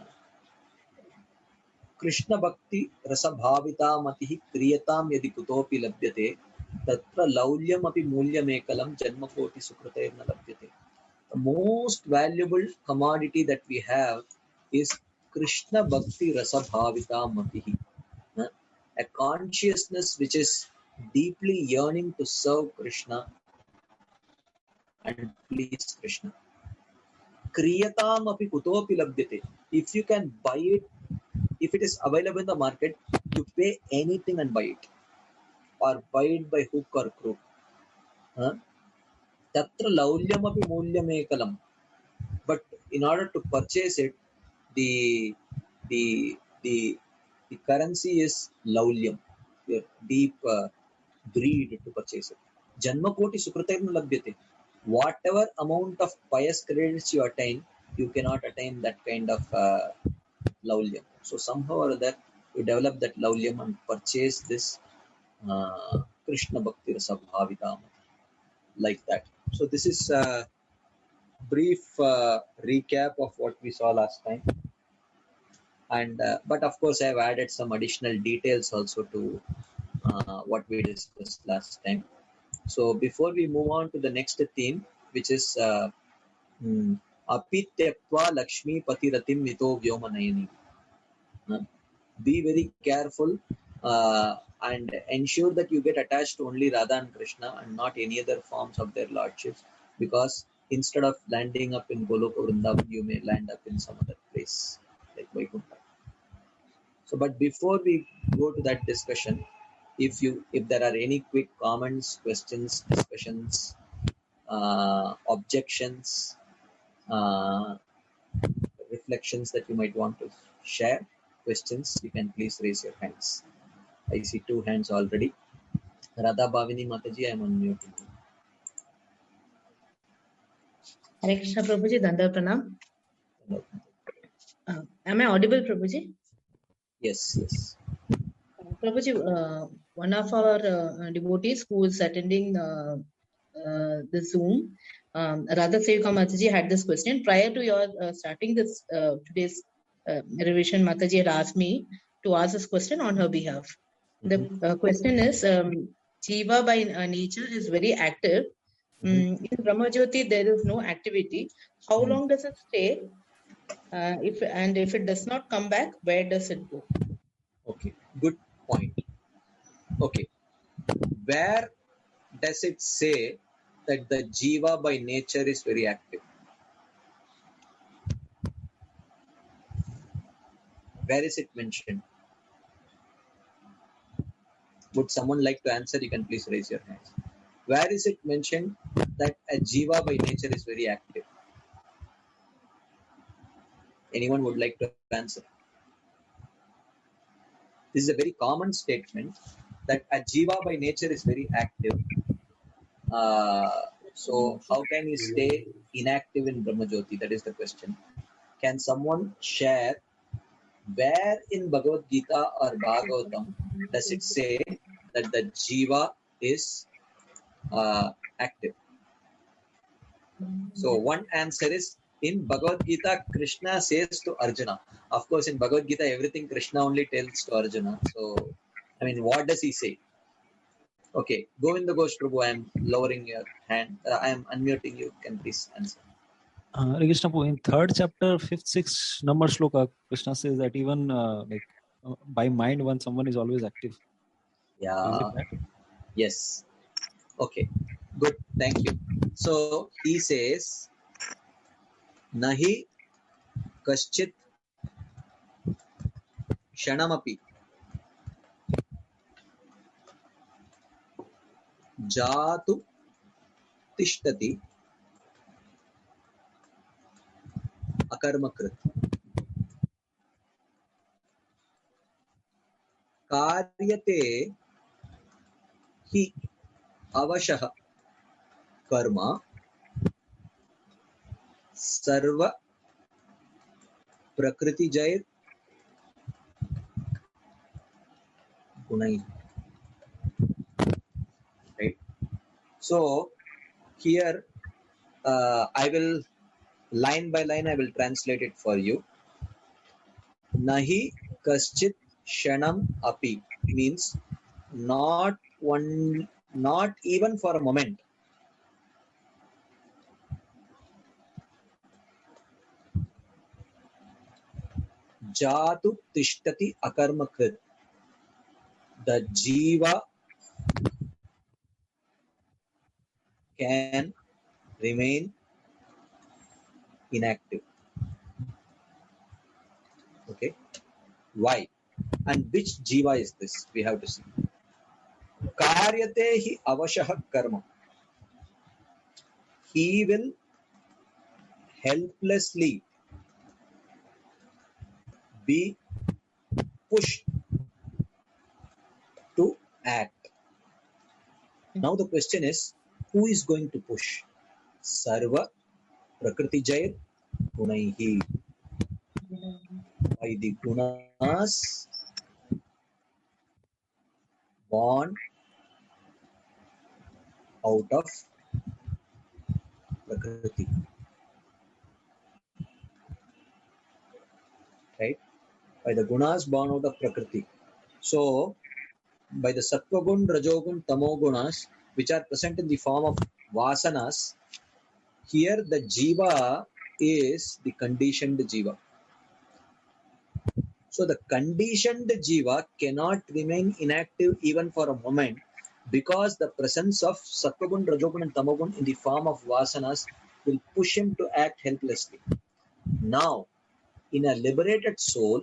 Krishna Bhakti Rasa Bhavita Matihi Kriyatam Yadi Kutopi Labhyate Tatra Laulyam Api Mulyamekalam Janma Koti Sukratairna Labhyate. The most valuable commodity that we have is Krishna Bhakti Rasa Bhavita Matihi. Uh, a consciousness which is deeply yearning to serve Krishna and please Krishna. Kriyatam api kutopi labhyate. If you can buy it, if it is available in the market, you pay anything and buy it, or buy it by hook or crook. Huh? Tatra laulyam api mulyamekalam. But in order to purchase it, the the the the currency is laulyam, your deep uh, greed to purchase it. Janma koti sukritairna labhyate. Whatever amount of pious credits you attain, you cannot attain that kind of uh, laulyam. So somehow or other, you develop that laulyam and purchase this uh, Krishna Bhakti Rasa Bhavitam, like that. So this is a brief uh, recap of what we saw last time. And uh, but of course, I have added some additional details also to uh, what we discussed last time. So before we move on to the next theme, which is uh, hmm, Apityatva Lakshmi Patiratim Mito Vyomanayani. Uh, be very careful uh, and ensure that you get attached to only Radha and Krishna and not any other forms of their lordships, because instead of landing up in Goloka Vrindavan, you may land up in some other place like Vaikuntha. So, but before we go to that discussion, if you if there are any quick comments, questions, discussions, uh, objections, uh, reflections that you might want to share, questions, you can please raise your hands. I see two hands already. Radha Bhavini Mataji, I am unmuting you. Hare Krishna Prabhuji, Danda Pranam. Uh, am I audible, Prabhuji? Yes, yes. Uh, Prabhuji, uh, one of our uh, devotees who is attending uh, uh, the Zoom, um, Radha Sevika Mataji, had this question. Prior to your uh, starting this uh, today's uh, revision, Mataji had asked me to ask this question on her behalf. Mm-hmm. The uh, question is, um, Jiva by uh, nature is very active. Mm-hmm. Um, in Brahmajyoti, there is no activity. How mm-hmm. long does it stay? Uh, if and if it does not come back, where does it go? Okay, good point. Okay, where does it say that the Jiva by nature is very active? Where is it mentioned? Would someone like to answer? You can please raise your hands. Where is it mentioned that a Jiva by nature is very active? Anyone would like to answer? This is a very common statement that a Jiva by nature is very active. Uh, so how can he stay inactive in Brahmajyoti? That is the question. Can someone share where in Bhagavad Gita or Bhagavatam does it say that the Jiva is uh, active? So one answer is, in Bhagavad Gita, Krishna says to Arjuna. Of course, in Bhagavad Gita, everything Krishna only tells to Arjuna. So, I mean, what does he say? Okay, Govinda Ghosh Prabhu, I am lowering your hand. Uh, I am unmuting you. Can please answer. Uh, Krishna, in third chapter, fifth, sixth number shloka, Krishna says that even uh, like uh, by mind, when someone is always active. Yeah. Is it that? Yes. Okay. Good. Thank you. So he says, Nahi kaschit shanamapi jatu tishtati akarmakrit karyate hi avashah karma sarva prakriti jair gunai. Right. So here uh, I will line by line I will translate it for you. Nahi kaschit shanam api means not one, not even for a moment. Jatu tishtati akarmakrit. The Jiva can remain inactive. Okay. Why? And which Jiva is this? We have to see. Karyate hi avashah karma. He will helplessly be pushed to act. Now the question is, who is going to push? Sarva Prakriti Jair Gunaihi. By the gunas born out of Prakriti. Right? By the gunas born out of Prakriti. So, by the Sattva gun, Rajogun, Tamogunas, which are present in the form of Vasanas, here the Jiva is the conditioned Jiva. So the conditioned Jiva cannot remain inactive even for a moment because the presence of Sattvagun, Rajogun and Tamogun in the form of Vasanas will push him to act helplessly. Now, in a liberated soul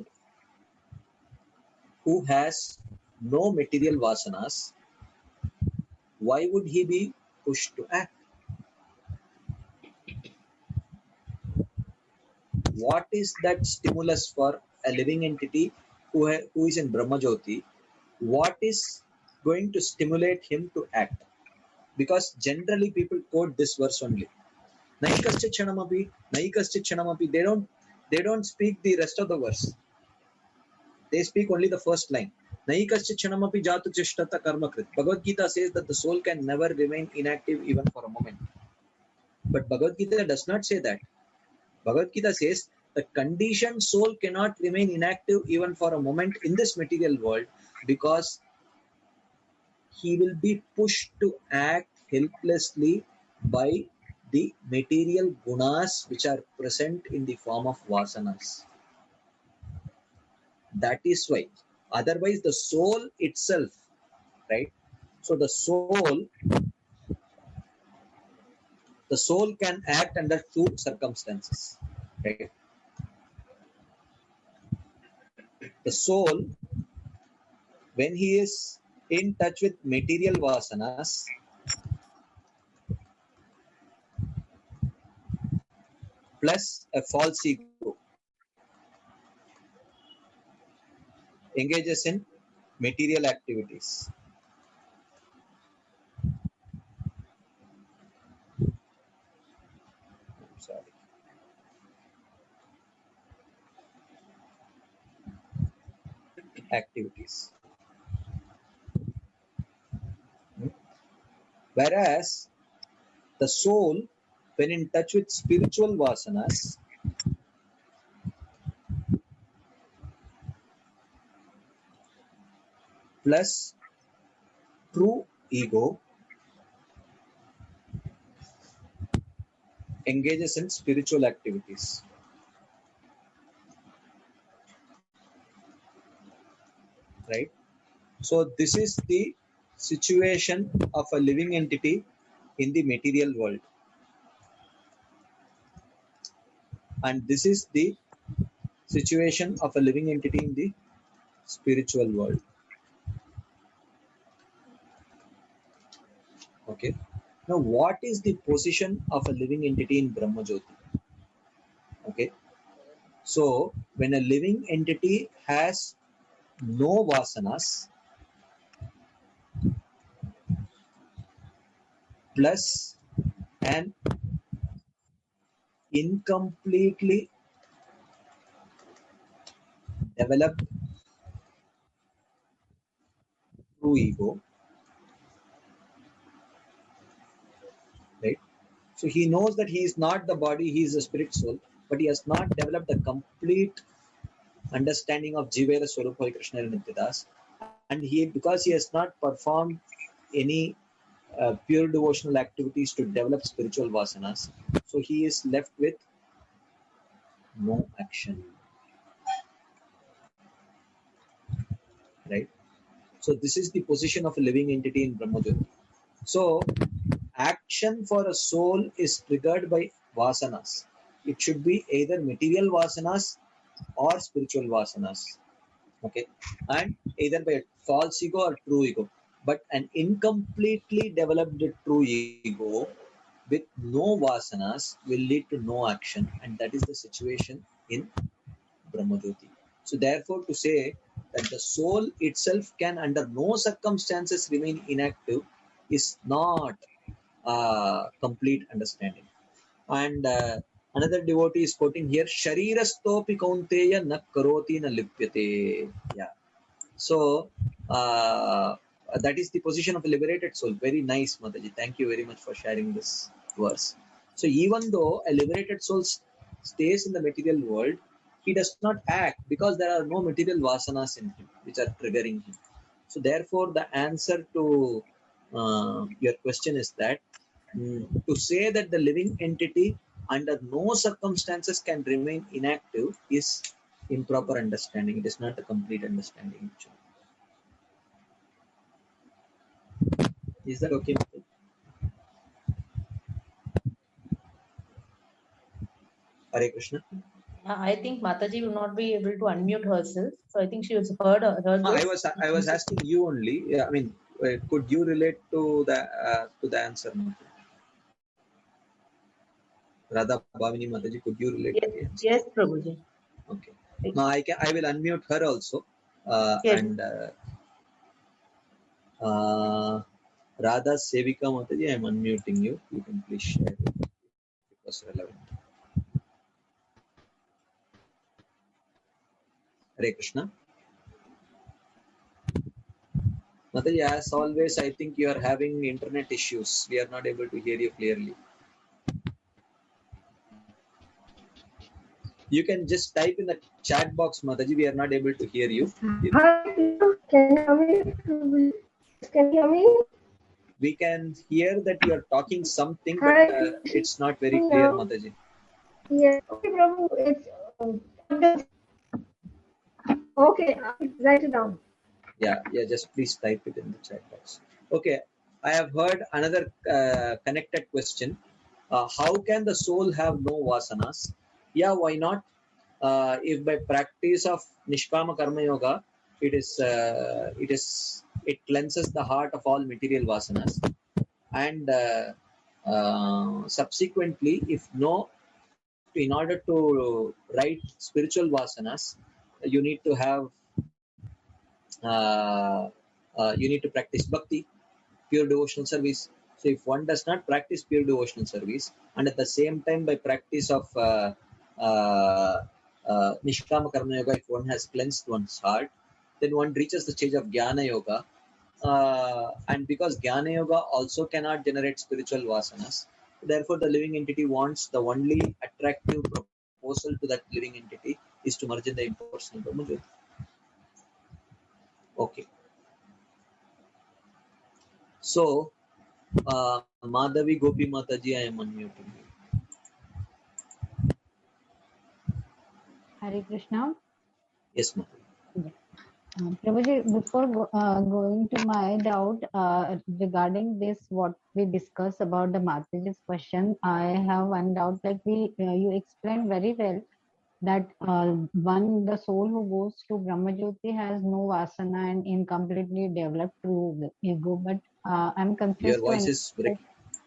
who has no material Vasanas, why would he be pushed to act? What is that stimulus for a living entity who, ha- who is in Brahma Jyoti? What is going to stimulate him to act? Because generally people quote this verse only. Naikascha Chanamapi, Naikascha Chanamapi. They don't they don't speak the rest of the verse. They speak only the first line. Naikascha Chanamapi Jatu Chishtata Karmakrit. Bhagavad Gita says that the soul can never remain inactive even for a moment. But Bhagavad Gita does not say that. Bhagavad Gita says the conditioned soul cannot remain inactive even for a moment in this material world because he will be pushed to act helplessly by the material gunas which are present in the form of vasanas. That is why. Otherwise, the soul itself, right? So the soul, the soul can act under two circumstances, right? The soul, when he is in touch with material vasanas, plus a false ego, engages in material activities. Sorry. Activities. Whereas the soul, when in touch with spiritual vasanas, plus true ego, engages in spiritual activities. Right? So this is the situation of a living entity in the material world. And this is the situation of a living entity in the spiritual world. Okay. Now, what is the position of a living entity in Brahma Jyoti? Okay. So, when a living entity has no vasanas plus an incompletely developed true ego, right? So he knows that he is not the body, he is a spirit soul, but he has not developed a complete understanding of Jivera Swarupa Krishna Nityadas, and he, because he has not performed any uh, pure devotional activities to develop spiritual vasanas, so he is left with no action. Right? So this is the position of a living entity in Brahma Jyoti. So action for a soul is triggered by vasanas. It should be either material vasanas or spiritual vasanas. Okay, and either by a false ego or true ego. But an incompletely developed true ego with no vasanas will lead to no action, and that is the situation in Brahma Jyoti. So therefore, to say that the soul itself can under no circumstances remain inactive is not uh, complete understanding. And uh, another devotee is quoting here, Sharirastopi kaunteya na karoti na lipyate. Yeah. So, uh, that is the position of a liberated soul. Very nice, Mataji. Thank you very much for sharing this verse. So, even though a liberated soul stays in the material world, he does not act because there are no material vasanas in him which are triggering him. So, therefore, the answer to uh, your question is that mm, to say that the living entity under no circumstances can remain inactive is improper understanding. It is not a complete understanding. Actually. Is that okay? Hare Krishna. I think Mataji will not be able to unmute herself, so I think she was heard. heard I was I was asking you only. Yeah, I mean, uh, could you relate to the uh, to the answer? Radha Bhavini Mataji, could you relate yes, to the answer? Yes, Prabhuji. Okay. Now I can I will unmute her also. Uh, yes. And uh, uh, Radha Sevika Mataji, I am unmuting you. You can please share it. It was relevant. Hare Krishna. Mataji, as always, I think you are having internet issues. We are not able to hear you clearly. You can just type in the chat box, Mataji. We are not able to hear you. Hi, can you hear me? Can you hear me? We can hear that you are talking something, but Hi, uh, it's not very clear, no. Mataji. Yes, okay, Prabhu. It's uh, okay. I'll write it down. Yeah, yeah. Just please type it in the chat box. Okay, I have heard another uh, connected question. Uh, how can the soul have no vasanas? Yeah, why not? Uh, if by practice of Nishkama Karma Yoga, it is uh, it is it cleanses the heart of all material vasanas, and uh, uh, subsequently, if no, in order to write spiritual vasanas, you need to have uh, uh, you need to practice bhakti, pure devotional service. So if one does not practice pure devotional service, and at the same time by practice of uh, uh, uh, Nishkama Karma Yoga, if one has cleansed one's heart, then one reaches the stage of Jnana Yoga. Uh, and because Jnana Yoga also cannot generate spiritual vasanas, therefore the living entity wants the only attractive proposal to that living entity is to merge in the impersonal Brahma. Okay. So, uh, Madhavi Gopi Mataji, I am unmuting you. Hare Krishna. Yes, Madhavi. Yeah. Uh, Prabhuji, before go, uh, going to my doubt uh, regarding this, what we discussed about the Mataji's question, I have one doubt. Like we, uh, you explained very well that uh, one, the soul who goes to Brahmajyoti has no vasana and incompletely developed through the ego. But uh, I'm confused. Your voice is breaking.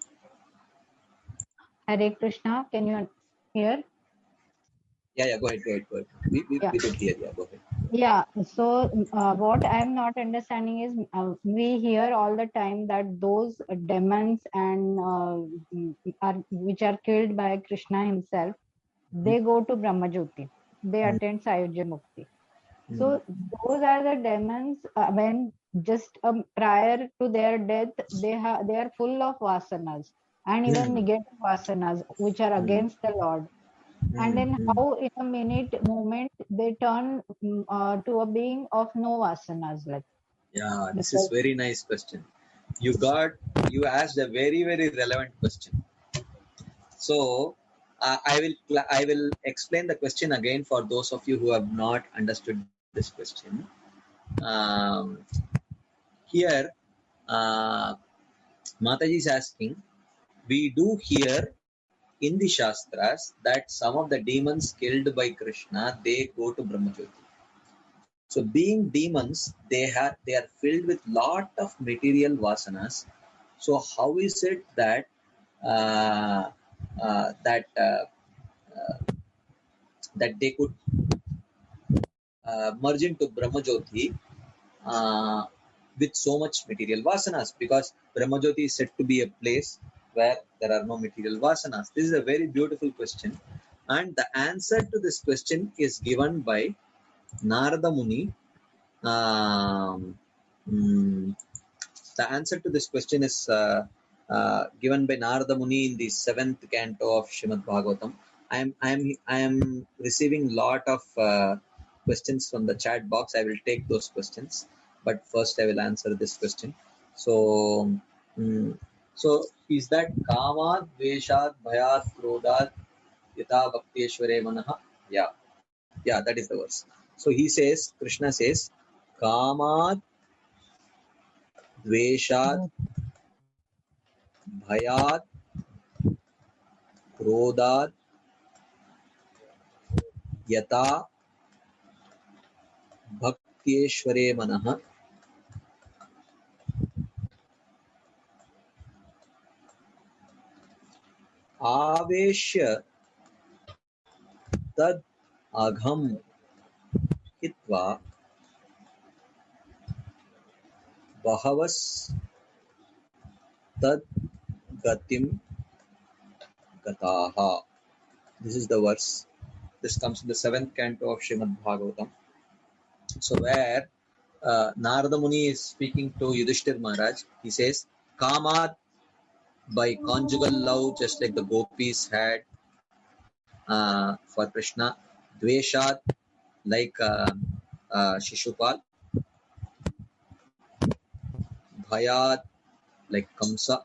Hare Krishna, can you hear? Yeah, yeah, go ahead, go ahead, go ahead. We, we, Yeah. we could hear, yeah, go ahead. Yeah, so uh, what I'm not understanding is uh, we hear all the time that those demons and uh, are which are killed by Krishna himself, they go to Brahmajyoti, they Mm. attend Sayujya Mukti. Mm. So those are the demons uh, when just um, prior to their death, they have they are full of vasanas and even Mm. negative vasanas which are Mm. against the Lord. And then Mm. how in a minute moment they turn mm, uh, to a being of no vasanas, like Yeah, this because is very nice question. You got, you asked a very, very relevant question. So, uh, I will, I will explain the question again for those of you who have not understood this question. Um, here, uh, Mataji is asking, we do hear in the Shastras that some of the demons killed by Krishna, they go to Brahmajyoti. So being demons, they have they are filled with lot of material vasanas. So how is it that uh, uh, that uh, uh, that they could uh, merge into Brahmajyoti? Uh, with so much material vasanas, because Brahmajyoti is said to be a place where there are no material vasanas. This is a very beautiful question, and the answer to this question is given by Narada Muni. Um, mm, the answer to this question is uh, uh, given by Narada Muni in the seventh canto of Srimad Bhagavatam. I am I am I am receiving lot of uh, questions from the chat box. I will take those questions, but first I will answer this question. So, mm, so is that Kamad, Dveshad, Bhayat, Krodhat, Yata Bhakteshware Manaha? Yeah, yeah, that is the verse. So he says, Krishna says, Kamad, Dveshad, Bhayat, Krodhat, Yata Bhakteshware Manaha. Aveshya tad agham hitva bahavas tad gatim gataha. This is the verse. This comes in the seventh canto of Srimad Bhagavatam. So where uh, Narada Muni is speaking to Yudhishthir Maharaj, he says, Kamad, by conjugal love, just like the gopis had uh, for Krishna. Dveshad, like uh, uh, Shishupal. Bhayad, like Kamsa.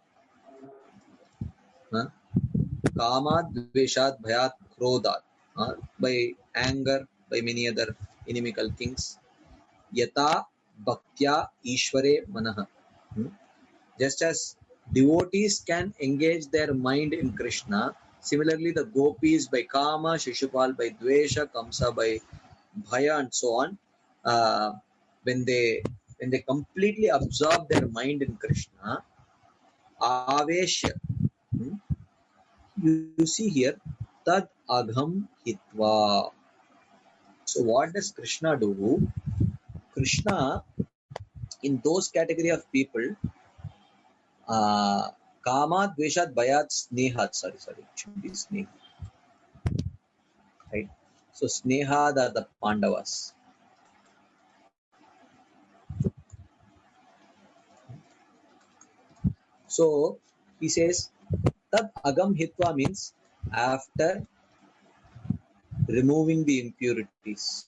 Huh? Kamad, Dveshad, Bhayat, Krodhat, uh, by anger, by many other inimical things. Yata Bhaktya Ishware Manaha. Hmm? Just as devotees can engage their mind in Krishna, similarly the gopis by Kama, Shishupal by Dvesha, Kamsa by Bhaya, and so on, uh, when they when they completely absorb their mind in Krishna, Aveshya, hmm? you, you see here, Tad Agham Hitva. So what does Krishna do? Krishna, in those category of people, uh, Kama, Dveshat, Bhayat, Snehat, sorry, sorry, it should be Sneha, right? So Sneha are the Pandavas. So he says, Tad Agam Hitva means after removing the impurities.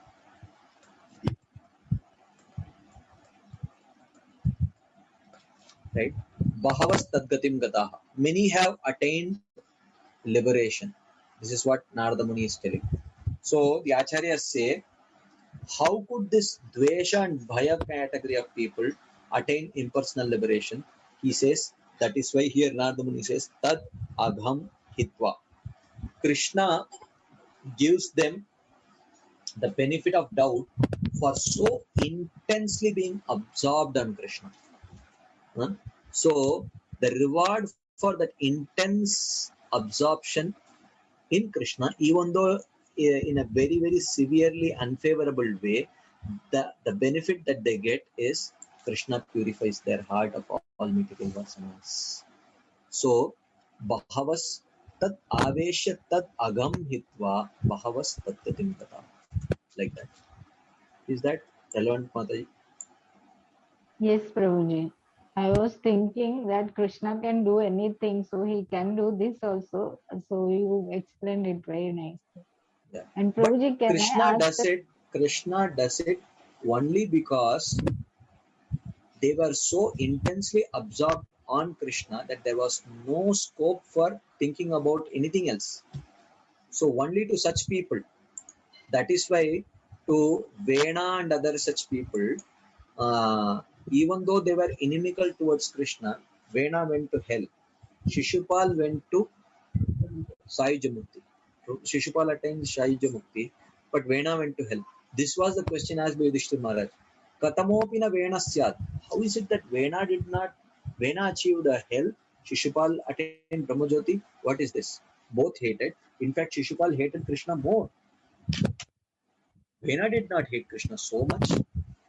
Right? Bahavas Tadgatim Gataha. Many have attained liberation. This is what Narada Muni is telling. So the Acharyas say, how could this Dvesha and Bhaya category of people attain impersonal liberation? He says, that is why here Narada Muni says, Tad Agham Hitva. Krishna gives them the benefit of doubt for so intensely being absorbed on Krishna. Huh? So the reward for that intense absorption in Krishna, even though in a very, very severely unfavorable way, the, the benefit that they get is Krishna purifies their heart of all, all material vasanas. So, Bahavas tat aveshya tat agam hitva bahavas tat tatim gata. Like that. Is that relevant, Mataji? Yes, Prabhuji. I was thinking that Krishna can do anything, so he can do this also. So you explained it very nicely. Yeah. And But Prabhuji, can Krishna I ask does the... it. Krishna does it only because they were so intensely absorbed on Krishna that there was no scope for thinking about anything else. So only to such people. That is why to Vena and other such people, uh, even though they were inimical towards Krishna, Vena went to hell. Shishupal went to Sayuja Mukti. Shishupal attained Sayuja Mukti, but Vena went to hell. This was the question asked by Yudhishthira Maharaj. Katamopina Vena Syad. How is it that Vena did not, Vena achieved a hell, Shishupal attained Brahmajyoti? What is this? Both hated. In fact, Shishupal hated Krishna more. Vena did not hate Krishna so much.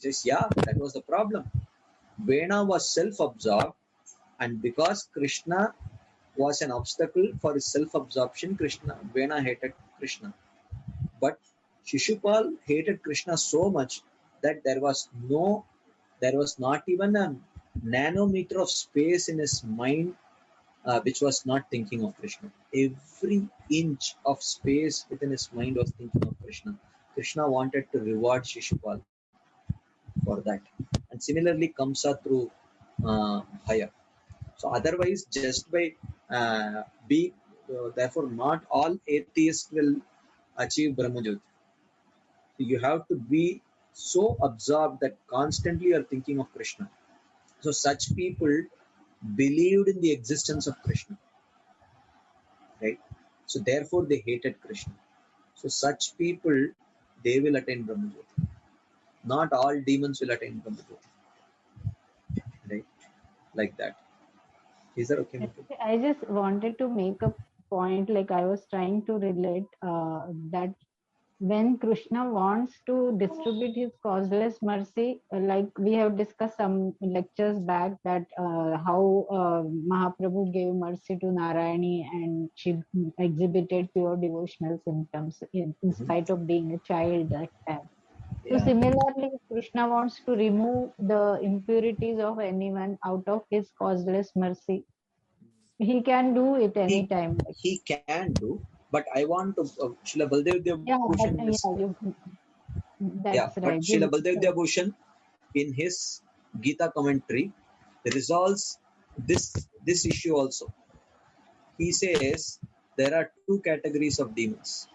says, yeah, that was the problem. Vena was self-absorbed, and because Krishna was an obstacle for his self-absorption, Krishna, Vena hated Krishna. But Shishupal hated Krishna so much that there was no, there was not even a nanometer of space in his mind uh, which was not thinking of Krishna. Every inch of space within his mind was thinking of Krishna. Krishna wanted to reward Shishupal for that. And similarly, Kamsa through uh, Bhaya. So otherwise, just by uh, be, uh, therefore, not all atheists will achieve Brahmajyoti. You have to be so absorbed that constantly you are thinking of Krishna. So such people believed in the existence of Krishna, right? So therefore they hated Krishna. So such people, they will attain Brahmajyoti. Not all demons will attain Brahmajyoti, right? Like that. Is that okay? Mukul? I just wanted to make a point, like I was trying to relate uh, that when Krishna wants to distribute his causeless mercy, uh, like we have discussed some lectures back, that uh, how uh, Mahaprabhu gave mercy to Narayani and she exhibited pure devotional symptoms in, in Mhm. spite of being a child that time. So Yeah. similarly, Krishna wants to remove the impurities of anyone out of his causeless mercy. He can do it He, anytime. Like, he can do, but I want to, uh, Srila Baldev yeah, but Bhushan uh, is, yeah, you, yeah, that's but right. Srila You, Baldev Bhushan in his Gita commentary resolves this, this issue also. He says there are two categories of demons.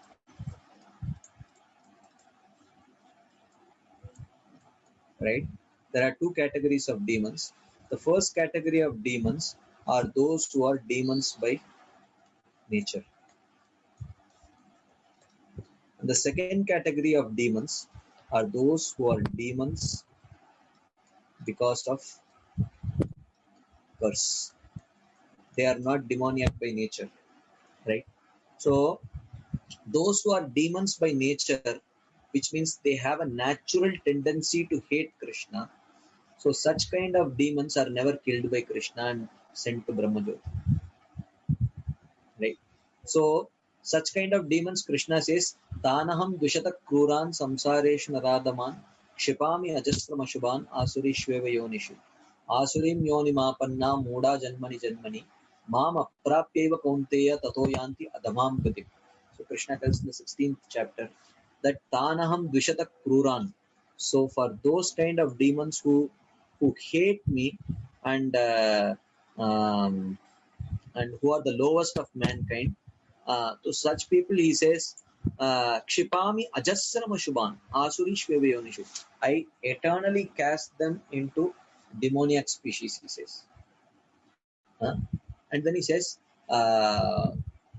Right? There are two categories of demons. The first category of demons are those who are demons by nature. And the second category of demons are those who are demons because of curse. They are not demoniac by nature. Right? So those who are demons by nature, which means they have a natural tendency to hate Krishna. So such kind of demons are never killed by Krishna and sent to Brahmajyoti. Right? So such kind of demons, Krishna says, Tanaham dvishata kruran samsareshu naradaman kshipami ajastram ashubhan asurishveva yonishu asurim yonimapanna muda janmani janmani mam aprapyeva kaunteya tato yanti adhamam gatim. So Krishna tells in the sixteenth chapter that Tanaham dvishata kruran. So for those kind of demons who who hate me and uh, um, and who are the lowest of mankind, uh, to such people he says, Kshipami ajasram ashubhan asuri shvevayonishu. I eternally cast them into demoniac species, he says. Huh? And then he says, uh,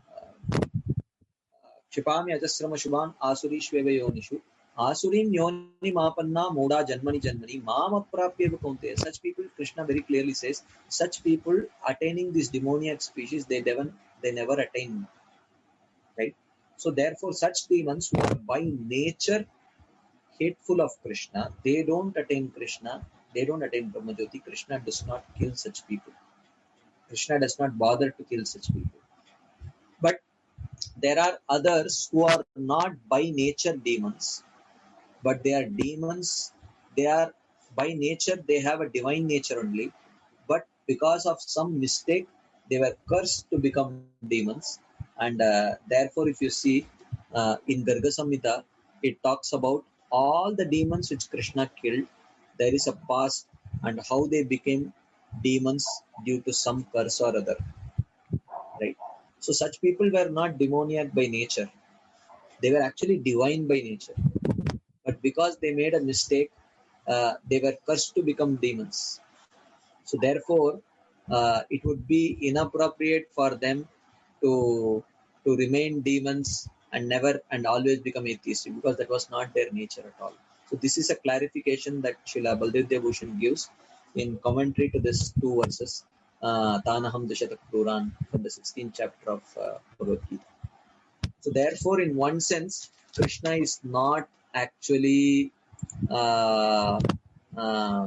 Kshipami ajasram ashubhan asuri shvevayonishu Asurim yoni mapanna moda janmani janmani mam aprapyeva kaunteya. Such people, Krishna very clearly says, such people attaining this demoniac species, they never, they never attain. Right? So therefore, such demons who are by nature hateful of Krishna, they don't attain Krishna, they don't attain Brahmajyoti. Krishna does not kill such people. Krishna does not bother to kill such people. But there are others who are not by nature demons, but they are demons. They are by nature, they have a divine nature only, but because of some mistake, they were cursed to become demons. And uh, therefore, if you see uh, in Garga Samhita, it talks about all the demons which Krishna killed. There is a past and how they became demons due to some curse or other. Right? So such people were not demoniac by nature. They were actually divine by nature. But because they made a mistake, uh, they were cursed to become demons. So therefore, uh, it would be inappropriate for them to to remain demons and never and always become atheistic, because that was not their nature at all. So this is a clarification that Srila Baldev Bhushan gives in commentary to this two verses, uh, Tanaham Dishata Kruran, from the sixteenth chapter of uh, Bhagavad Gita. So therefore, in one sense, Krishna is not actually uh, uh,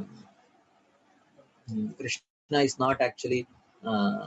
Krishna is not actually, uh,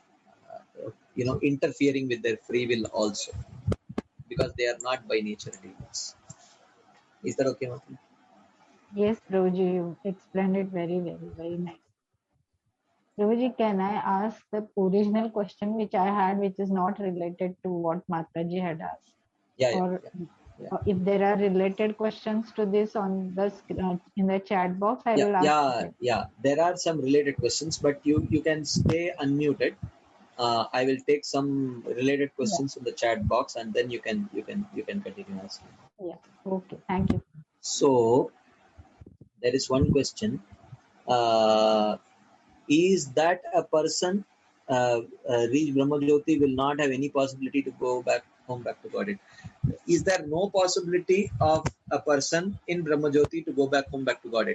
you know, interfering with their free will also, because they are not by nature demons. Is that okay, Mati? Yes, Prabhuji, you explained it very, very, very nice. Prabhuji, can I ask the original question which I had, which is not related to what Mataji had asked? Yeah, yeah, Or yeah. yeah. uh, if there are related questions to this on the sc- uh, in the chat box, I Yeah, will ask. yeah, it. yeah. There are some related questions, but you you can stay unmuted. Uh, I will take some related questions in the chat box, and then you can you can you can continue asking. Yeah. Okay. Thank you. So there is one question. Uh, is that a person uh, uh, reach Brahmajyoti will not have any possibility to go back home back to Godhead? Is there no possibility of a person in Brahmajyoti to go back home back to Godhead?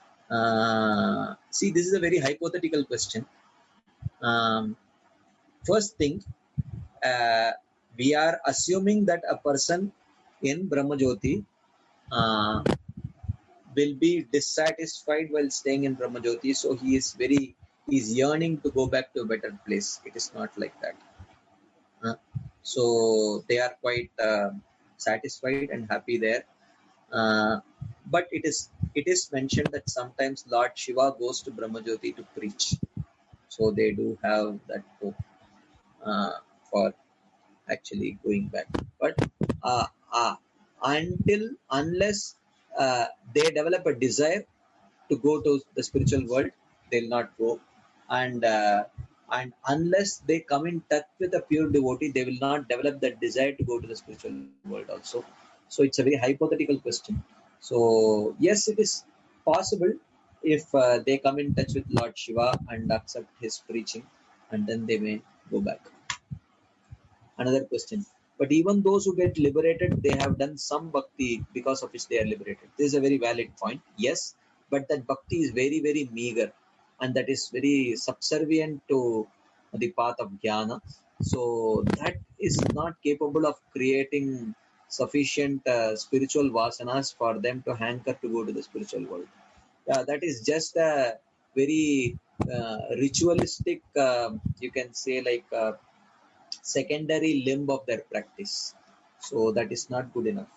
Uh, see, this is a very hypothetical question. Um, first thing, uh, we are assuming that a person in Brahmajyoti uh, will be dissatisfied while staying in Brahmajyoti, so he is very he is yearning to go back to a better place. It is not like that. Uh, so they are quite uh, satisfied and happy there. Uh, but it is it is mentioned that sometimes Lord Shiva goes to Brahmajyoti to preach. So they do have that hope uh, for actually going back. But uh, uh, until unless uh, they develop a desire to go to the spiritual world, they'll not go. And uh, and unless they come in touch with a pure devotee, they will not develop that desire to go to the spiritual world also. So it's a very hypothetical question. So yes, it is possible if uh, they come in touch with Lord Shiva and accept his preaching, and then they may go back. Another question. But even those who get liberated, they have done some bhakti because of which they are liberated. This is a very valid point. Yes, but that bhakti is very, very meager, and that is very subservient to the path of jnana. So that is not capable of creating sufficient uh, spiritual vasanas for them to hanker to go to the spiritual world. Yeah, that is just a very uh, ritualistic, uh, you can say, like uh, secondary limb of their practice. So that is not good enough.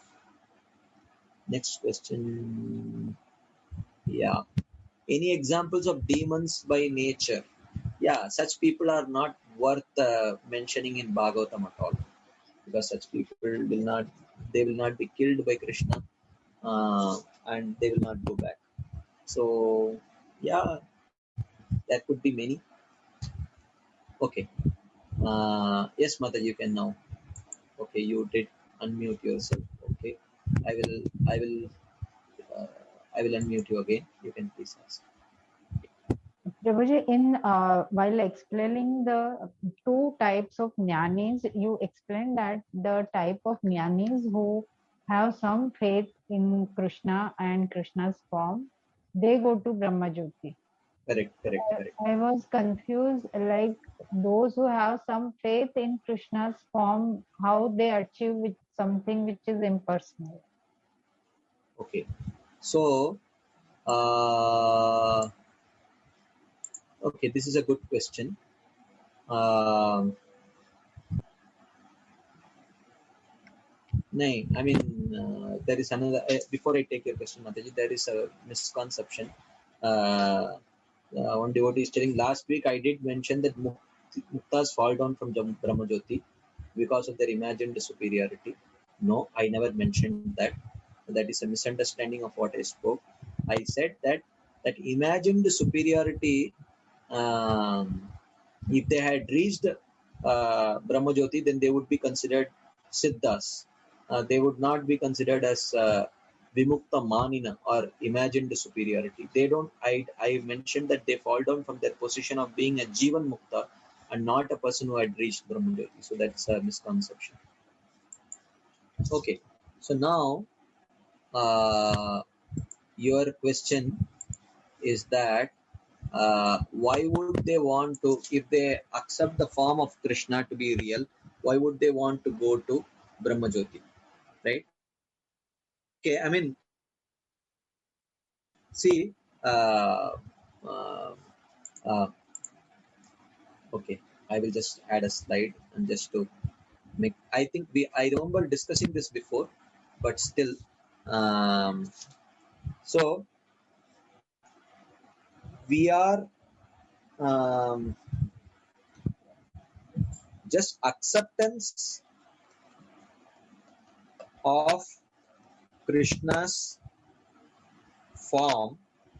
Next question. Yeah. Any examples of demons by nature? Yeah, such people are not worth uh, mentioning in Bhagavatam at all, because such people will not, they will not be killed by Krishna, uh, and they will not go back. So yeah, there could be many. Okay. Uh, yes, Mother, you can now. Okay, you did unmute yourself. Okay, I will. I will. Uh, I will unmute you again. You can please ask. Prabhuji, in uh, while explaining the two types of jnanis, you explained that the type of jnanis who have some faith in Krishna and Krishna's form, they go to Brahmajyoti. Correct. Correct. I, Correct. I was confused, like those who have some faith in Krishna's form, how they achieve with something which is impersonal. Okay. So, uh, okay, this is a good question. Um, no, I mean, uh, there is another. Uh, before I take your question, Mataji, there is a misconception. Uh, uh, one devotee is telling, last week I did mention that Muktas fall down from Brahmajyoti because of their imagined superiority. No, I never mentioned that. That is a misunderstanding of what I spoke. I said that that imagined superiority, um, if they had reached uh, Brahmajyoti, then they would be considered Siddhas. Uh, they would not be considered as uh, Vimukta Manina or imagined superiority. They don't. I I mentioned that they fall down from their position of being a Jivan Mukta and not a person who had reached Brahmajyoti. So that's a misconception. Okay. So now, uh, your question is that uh, why would they want to, if they accept the form of Krishna to be real, why would they want to go to Brahmajyoti, right? Okay, I mean, See, uh, uh, uh, okay, I will just add a slide and just to make. I think we. I remember discussing this before, but still. Um, so we are um, just acceptance of Krishna's form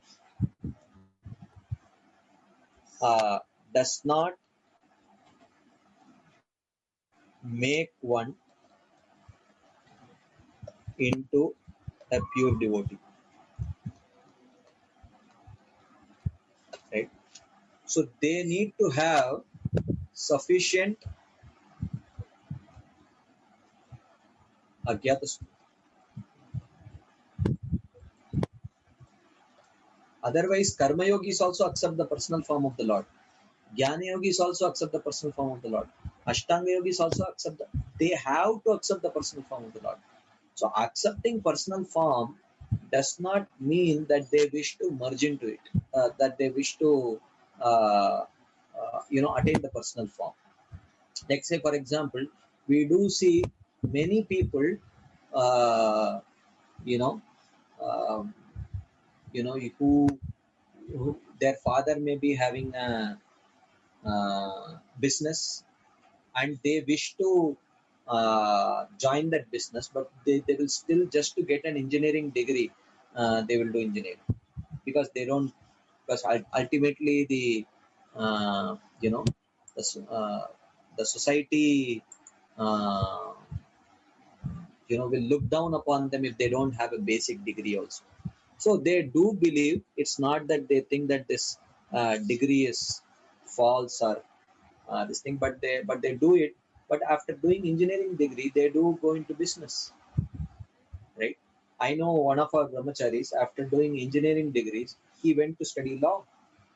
uh, does not make one into a pure devotee, right? So they need to have sufficient agyata. Otherwise, karma yogis also accept the personal form of the Lord. Jnana yogis also accept the personal form of the Lord. Ashtanga yogis also accept the, they have to accept the personal form of the Lord. So accepting personal form does not mean that they wish to merge into it, uh, that they wish to uh, uh, you know attain the personal form. Like say for example, we do see many people, uh, you know, um, you know who, who their father may be having a uh, business and they wish to uh, join that business, but they, they will still, just to get an engineering degree, uh, they will do engineering because they don't, because ultimately the uh, you know the, uh, the society uh, you know will look down upon them if they don't have a basic degree also. So they do believe, it's not that they think that this uh, degree is false or uh, this thing, but they but they do it. But after doing engineering degree, they do go into business, right? I know one of our brahmacharis, after doing engineering degrees, he went to study law.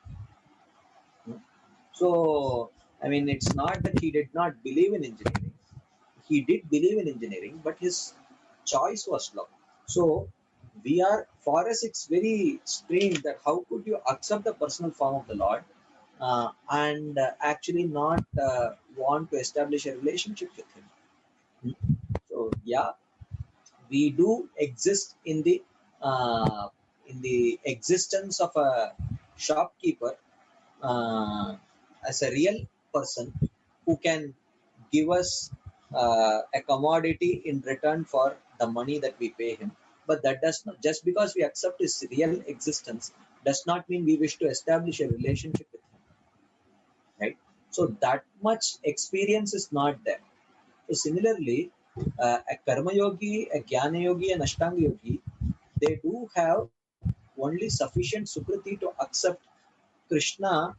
So I mean, it's not that he did not believe in engineering. He did believe in engineering, but his choice was law. So we are, for us, it's very strange that how could you accept the personal form of the Lord uh, and uh, actually not uh, want to establish a relationship with Him. So yeah, we do exist in the uh, in the existence of a shopkeeper uh, as a real person who can give us uh, a commodity in return for the money that we pay him. But that does not, just because we accept his real existence does not mean we wish to establish a relationship with him, right? So that much experience is not there. So similarly, uh, a karma yogi, a jnana yogi, and ashtanga yogi, they do have only sufficient sukriti to accept Krishna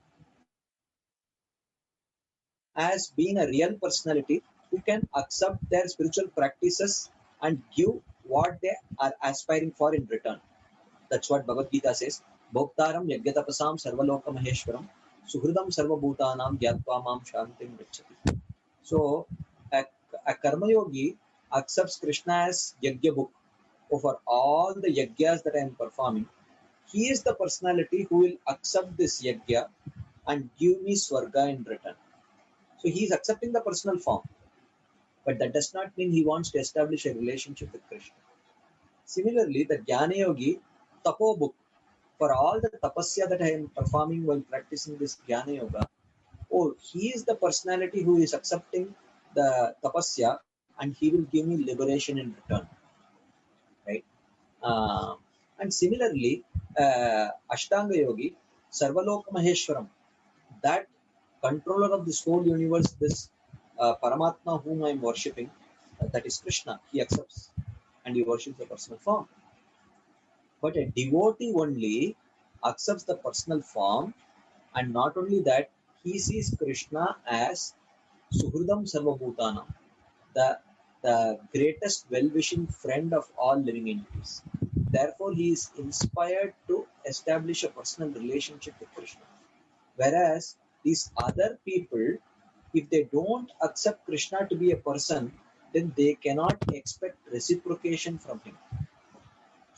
as being a real personality who can accept their spiritual practices and give what they are aspiring for in return. That's what Bhagavad Gita says. Bhoktaram yagyatapasam sarvaloka maheshwaram suhridam sarvabhutanam gyatva mam shantim gacchati. So, a, a karma yogi accepts Krishna as yagya book over all the yagyas that I am performing. He is the personality who will accept this yagya and give me swarga in return. So he is accepting the personal form, but that does not mean he wants to establish a relationship with Krishna. Similarly, the Jnana Yogi, Tapo book, for all the tapasya that I am performing while practicing this Jnana Yoga, oh, he is the personality who is accepting the tapasya and he will give me liberation in return, right? Uh, and similarly, uh, Ashtanga Yogi, Sarvaloka Maheshwaram, that controller of this whole universe, this uh, Paramatma whom I am worshipping, uh, that is Krishna, he accepts and he worships the personal form. But a devotee only accepts the personal form, and not only that, he sees Krishna as Suhridam Sarvabhutanam, the, the greatest well-wishing friend of all living entities. Therefore, he is inspired to establish a personal relationship with Krishna. Whereas these other people, if they don't accept Krishna to be a person, then they cannot expect reciprocation from him.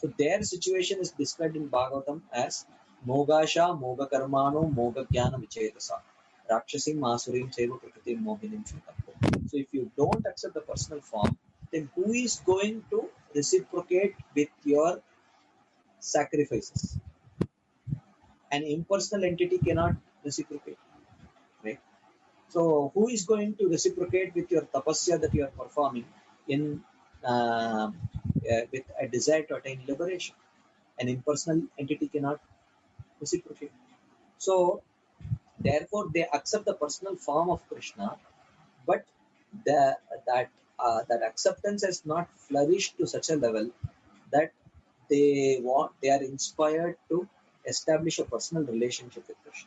So their situation is described in Bhagavatam as Mogasha, Mogakarmano, Mogajnana Vichetasa. Rakshasim, Masurim, Chaiva Prakritim, Mohinim, Shutapo. So if you don't accept the personal form, then who is going to reciprocate with your sacrifices? An impersonal entity cannot reciprocate, right? So who is going to reciprocate with your tapasya that you are performing in uh, uh, with a desire to attain liberation? An impersonal entity cannot reciprocate. So therefore they accept the personal form of Krishna, but the, that uh, that acceptance has not flourished to such a level that they want they are inspired to establish a personal relationship with Krishna.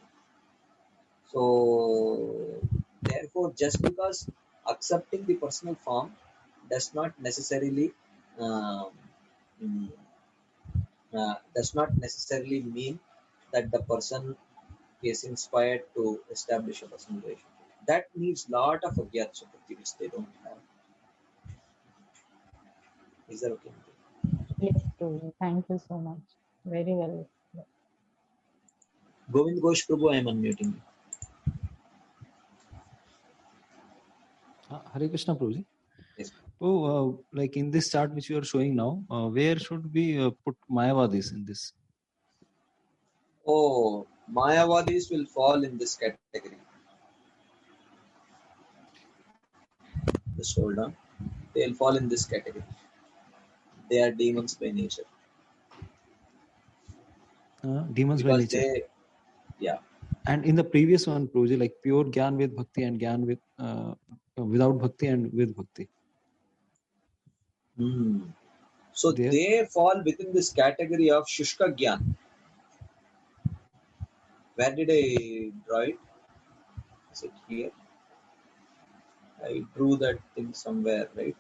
So therefore, just because accepting the personal form does not necessarily um, mm, uh, does not necessarily mean that the person is inspired to establish a personal relationship. That needs lot of agyat sukriti which they don't have. Is that okay? Yes, Prabhuji. Thank you so much. Very well. Govind Ghosh Prabhu, I am unmuting you. Uh, Hare Krishna, Prabhuji. Yes. Oh, uh, like in this chart which you are showing now, uh, where should we uh, put Mayavadis in this? Oh, Mayavadis will fall in this category. Just hold on. They will fall in this category. They are demons by nature. Uh, demons by Because nature. they, yeah. And in the previous one, Prabhuji, like pure Gyan with Bhakti and Gyan with uh, without Bhakti and with Bhakti. Hmm. So There- they fall within this category of Shushka Gyan. Where did I draw it? Is it here? I drew that thing somewhere, right?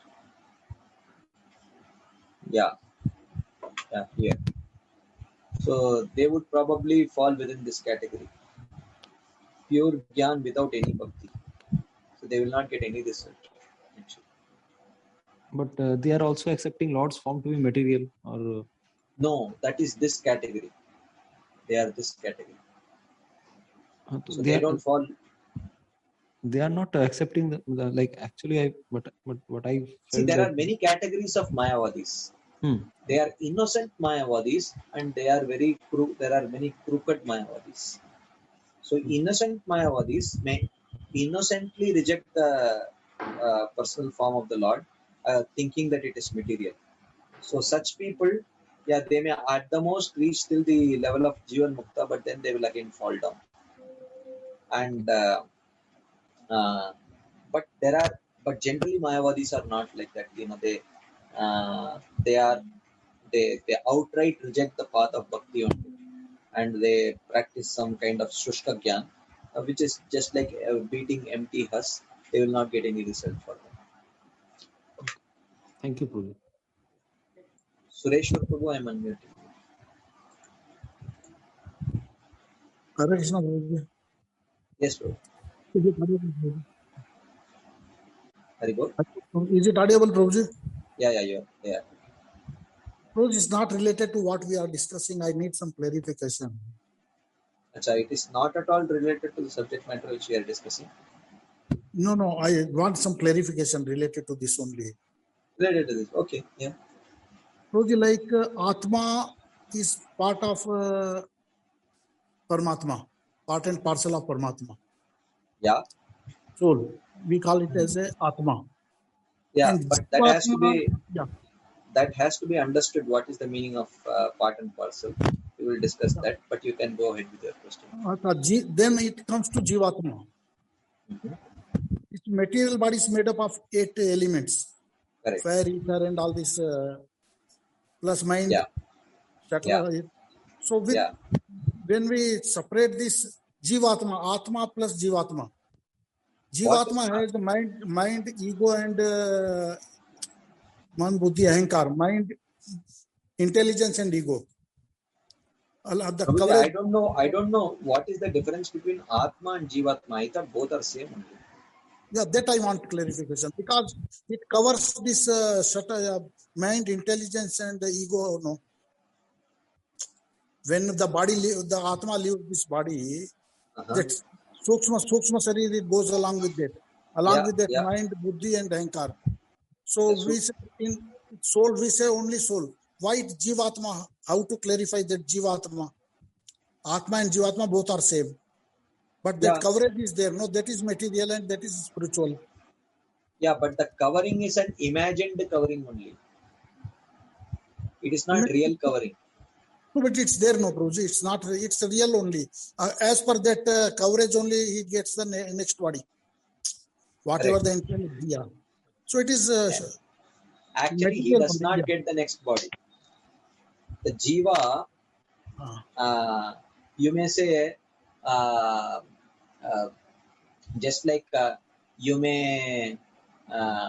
Yeah. Yeah, here. So they would probably fall within this category. Pure Gyan without any Bhakti. So they will not get any result. Actually. But uh, they are also accepting Lord's form to be material, or uh, No, that is this category. They are this category. uh, So they they are don't fall. they are not uh, accepting the, the like actually I but but what I felt See, there that, are many categories of Mayavadis. hmm, They are innocent Mayavadis and they are very cru- there are many crooked Mayavadis. So innocent Mayavadis may innocently reject the uh, personal form of the Lord, uh, thinking that it is material. So such people, yeah, they may at the most reach till the level of Jivan Mukta, but then they will again fall down. And uh, uh, but there are, but generally Mayavadis are not like that. You know, they uh, they are they they outright reject the path of bhakti only, and they practice some kind of shushka gyan, uh, which is just like uh, beating empty husk. They will not get any result for them. thank you, Prabhu. Sureshwar Prabhu, I am unmuting. Hare Krishna, Prabhuji. Yes, Prabhu. Is it audible, Prabhuji? Haribol? Is it audible, Prabhuji? Yeah, yeah, yeah, yeah. Prabhuji, it's not related to what we are discussing. I need some clarification. Achha, it is not at all related to the subject matter which we are discussing. No, no, I want some clarification related to this only. Related to this, okay, yeah. Prabhuji, like uh, Atma is part of uh, Paramatma, part and parcel of Paramatma. Yeah, Soul. We call it as a Atma. yeah, And but that has to be yeah. that has to be understood. What is the meaning of uh, part and parcel? We will discuss that, but you can go ahead with your question. Uh, Ji- then it comes to Jivatma. Mm-hmm. Its material body is made up of eight elements. Correct. Fire, ether, and all this uh, plus mind, Yeah. et cetera. Yeah. So with, Yeah. when we separate this Jivatma, Atma plus Jivatma, What Jivatma is- has the mind, mind, ego, and uh, man, buddhi, ahankar, mind, intelligence, and ego. Uh, the Prabhuji, coverage, I don't know. I don't know what is the difference between Atma and Jivatma. I thought both are same only. yeah, that I want clarification because it covers this uh, certain, uh, mind, intelligence, and the ego. No, when the body, leave, the Atma leaves this body, Uh-huh. that Sukshma, Sukshma Sariri goes along with that, along Yeah, with that yeah. mind, Buddhi and Ahankar. So The we Su- say in soul, we say only soul. Why Jivatma? How to clarify that Jivatma? Atma and Jivatma both are same. But that Yeah. coverage is there. No, that is material and that is spiritual. Yeah, but the covering is an imagined covering only. It is not No, real covering. but it's there, no, Prabhuji. It's not, it's real only. Uh, as per that uh, coverage only, he gets the ne- next body. Whatever Correct. the intelligence, yeah. So it is uh, Yeah. Actually, he material does only, not yeah. get the next body. The jiva, Ah. uh, you may say, uh, uh, just like uh, you may, uh,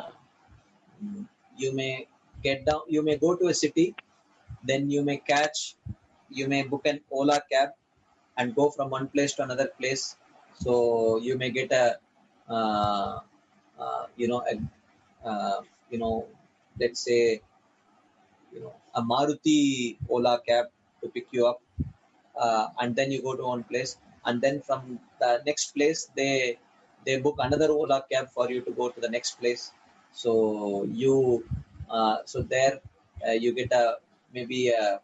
you may get down, you may go to a city, then you may catch, you may book an Ola cab and go from one place to another place. So you may get a, uh, uh, you know, a, uh, you know, let's say, you know, a Maruti Ola cab to pick you up, uh, and then you go to one place, and then from the next place they they book another Ola cab for you to go to the next place. So you, uh, so there uh, you get a maybe a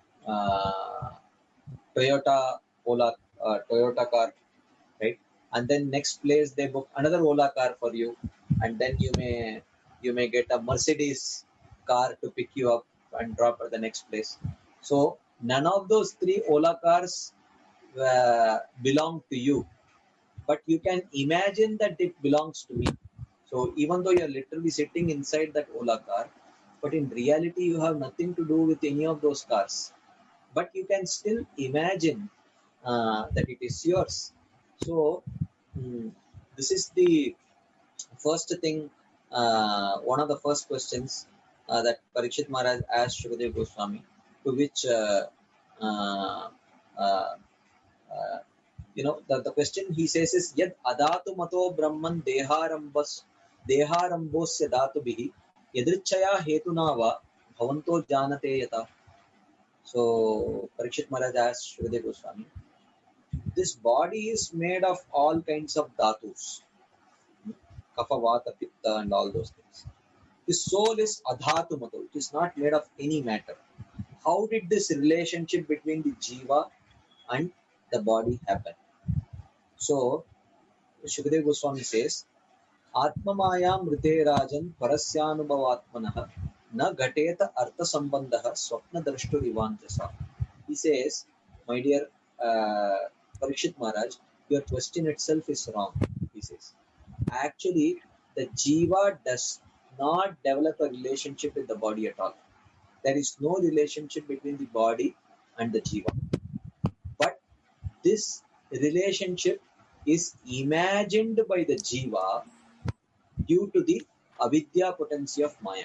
uh, Toyota Ola uh, Toyota car, right? And then next place they book another Ola car for you, and then you may you may get a Mercedes car to pick you up and drop at the next place. So none of those three Ola cars uh, belong to you, but you can imagine that it belongs to me. So even though you're literally sitting inside that Ola car, but in reality you have nothing to do with any of those cars, but you can still imagine uh, that it is yours. So mm, this is the first thing, uh, one of the first questions uh, that Parikshit Maharaj asked Shukadeva Goswami, to which uh, uh, uh, uh, you know the, the question he says is yad adatu mato brahman deharambas deharambosya dhatubihi yadrichaya hetunava bhavanto janate yata. So Parikshit Maharaj asked Shukadeva Goswami, this body is made of all kinds of dhatus, kapha, vata, pitta, and all those things. The soul is adhatu mato, it is not made of any matter. How did this relationship between the jiva and the body happen? So Shukadeva Goswami says, Atmamaya mrite rajan parasyanubhavatmanah na ghateta artha sambandha swapna drashtu rivanjasa. He says, my dear uh, Parikshit Maharaj, your question itself is wrong. He says, actually, the jiva does not develop a relationship with the body at all. There is no relationship between the body and the jiva. But this relationship is imagined by the jiva due to the avidya potency of Maya.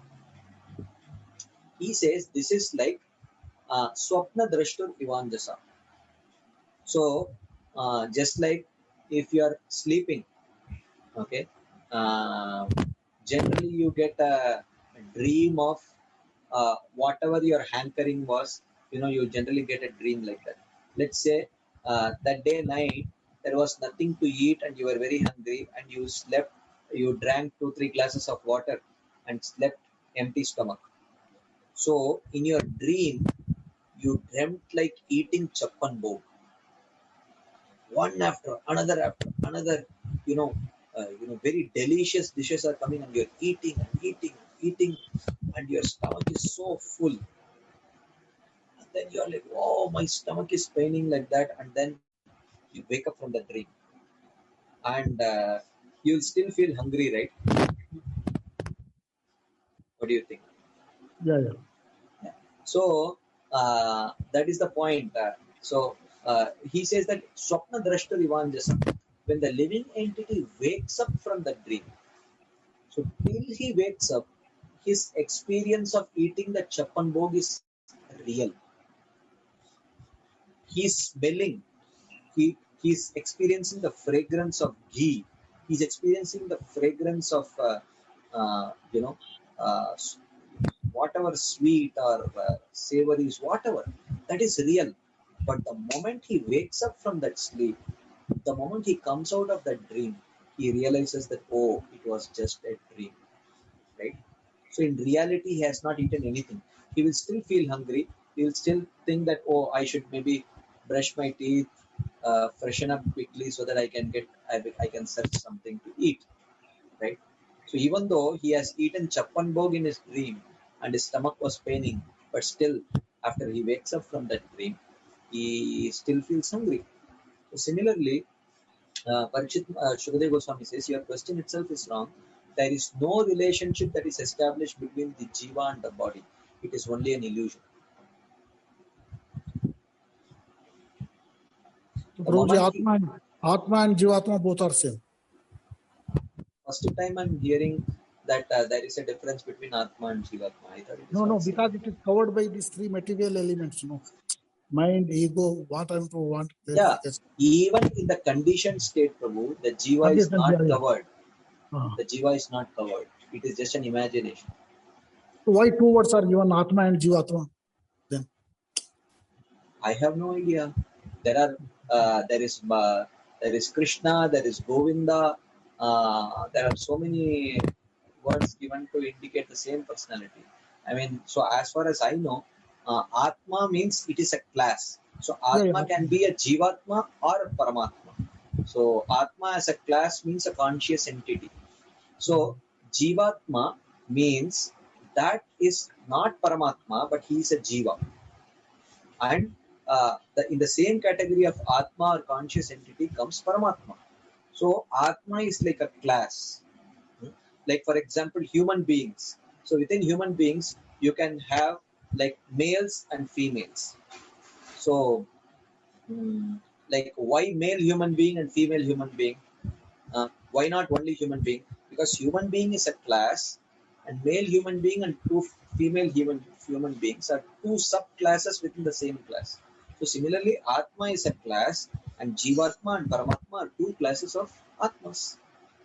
He says this is like uh, swapna drashtur ivanjasa. So, uh, just like if you are sleeping, okay, uh, generally you get a dream of uh, whatever your hankering was, you know, you generally get a dream like that. Let's say uh, that day night, there was nothing to eat and you were very hungry and you slept, you drank two, three glasses of water and slept empty stomach. So, in your dream, you dreamt like eating chappan bhog. One after another after another, you know, uh, you know, very delicious dishes are coming and you're eating and eating and eating, and your stomach is so full. And then you're like, oh, my stomach is paining like that, and then you wake up from the dream, and uh, you'll still feel hungry, right? What do you think? Yeah, yeah. Yeah. So uh, that is the point. Uh, so uh, he says that Swapna Drashta Rivanjasa, when the living entity wakes up from the dream, so till he wakes up, his experience of eating the chappan bhog is real. He's smelling, he he's experiencing the fragrance of ghee. He's experiencing the fragrance of uh, uh, you know uh, whatever sweet or uh, savories, whatever. that is real. But the moment he wakes up from that sleep, the moment he comes out of that dream, he realizes that, oh, it was just a dream, right? So in reality, he has not eaten anything. He will still feel hungry. He will still think that, oh, I should maybe brush my teeth, uh, freshen up quickly so that I can get, I, I can search something to eat, right? So even though he has eaten chappan bhog in his dream and his stomach was paining, but still, after he wakes up from that dream, he still feels hungry. So similarly, uh, Parikshit uh, Shukadeva Goswami says, your question itself is wrong. There is no relationship that is established between the jiva and the body. It is only an illusion. So, The Prabhuji, moment he, Atma, and- Atma and Jivatma both are same. first time I'm hearing that uh, there is a difference between Atma and Jivatma. I thought it is No, no, all same. because it is covered by these three material elements, you know. Mind, ego, what I'm to want. Yeah, Yes. even in the conditioned state, Prabhu, the jiva is Conditioned, not yeah, yeah. covered. Uh, The jiva is not covered. It is just an imagination. so why two words are given, Atma and Jivatma? Then I have no idea. There are uh, there is uh, there is Krishna, there is Govinda. Uh, there are so many words given to indicate the same personality. I mean, so as far as I know, uh, Atma means it is a class. So yeah, yeah. Atma can be a Jivatma or a Paramatma. So Atma as a class means a conscious entity. So Jivatma means that is not Paramatma, but he is a Jiva. And uh, the, in the same category of Atma or conscious entity comes Paramatma. So Atma is like a class. Like for example, human beings. So within human beings, you can have like males and females. So mm, like why male human being and female human being? Uh, why not only human being? Because human being is a class, and male human being and two female human human beings are two subclasses within the same class. So similarly, Atma is a class, and Jivatma and Paramatma are two classes of Atmas.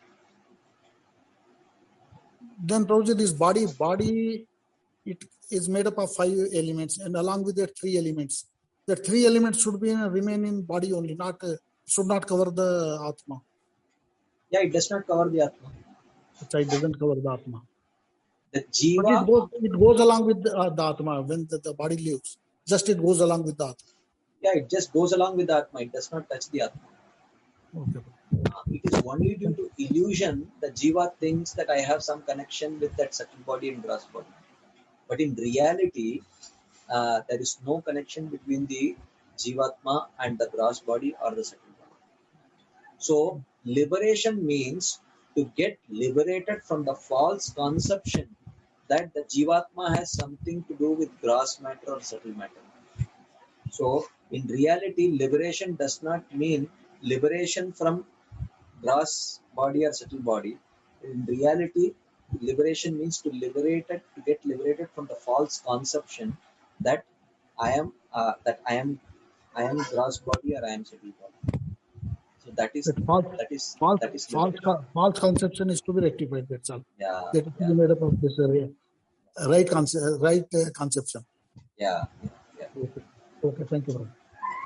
Then Prabhuji, this body, body, it is made up of five elements, and along with that three elements. The three elements should be in, remain in body only, not uh, should not cover the Atma. Yeah, it does not cover the Atma. It doesn't cover the Atma. The But it Jiva, goes, it goes along with the, uh, the Atma when the, the body leaves. Just it goes along with the Atma. yeah, it just goes along with the Atma. It does not touch the Atma. Okay. Uh, it is only due to illusion that Jiva thinks that I have some connection with that subtle body and gross body. But in reality, uh, there is no connection between the Jivatma and the gross body or the subtle body. So, liberation means to get liberated from the false conception that the Jivatma has something to do with gross matter or subtle matter. So, in reality, liberation does not mean liberation from gross body or subtle body. In reality, liberation means to liberate it, to get liberated from the false conception that I am uh, that I am I am gross body or I am subtle body. So that is That false, that is false, that is false, liberation. false conception is to be rectified. That's all. Yeah, That is yeah, to be made up of this uh, right, conce- right uh, conception. yeah, yeah, yeah. Okay. Okay. Thank you, brother.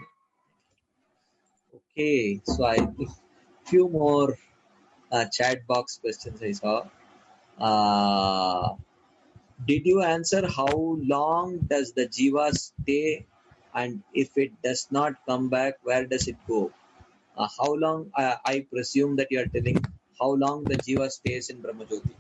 Okay, so I few more uh, chat box questions I saw. Uh, Did you answer how long does the jiva stay, and if it does not come back, where does it go? Uh, how long? Uh, I presume that you are telling how long the jiva stays in Brahmajyoti.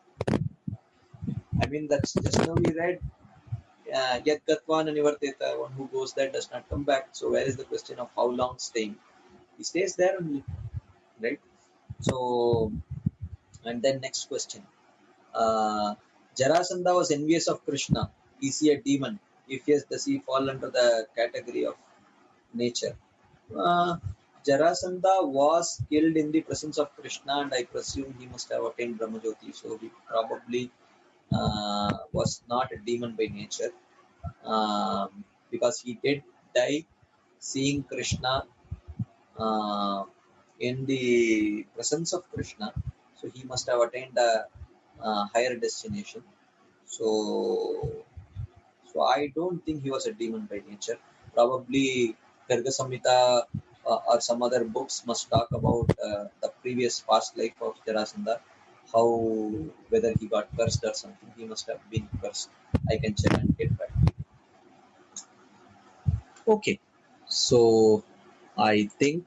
I mean, that's just now we read Yat Gatvan and Nivarteta, one who goes there does not come back. So where is the question of how long staying? He stays there only, right? So, and then next question. Uh, Jarasandha was envious of Krishna. Is he a demon? If yes, does he fall under the category of nature? Uh, Jarasandha was killed in the presence of Krishna, and I presume he must have attained Brahmajyoti. So he probably uh, was not a demon by nature, um, because he did die seeing Krishna uh, in the presence of Krishna. So he must have attained a uh, higher destination. So, So I don't think he was a demon by nature. Probably Garga Samhita uh, or some other books must talk about uh, the previous past life of Jarasandha, how whether he got cursed or something. He must have been cursed. I can check and get back. Okay, so I think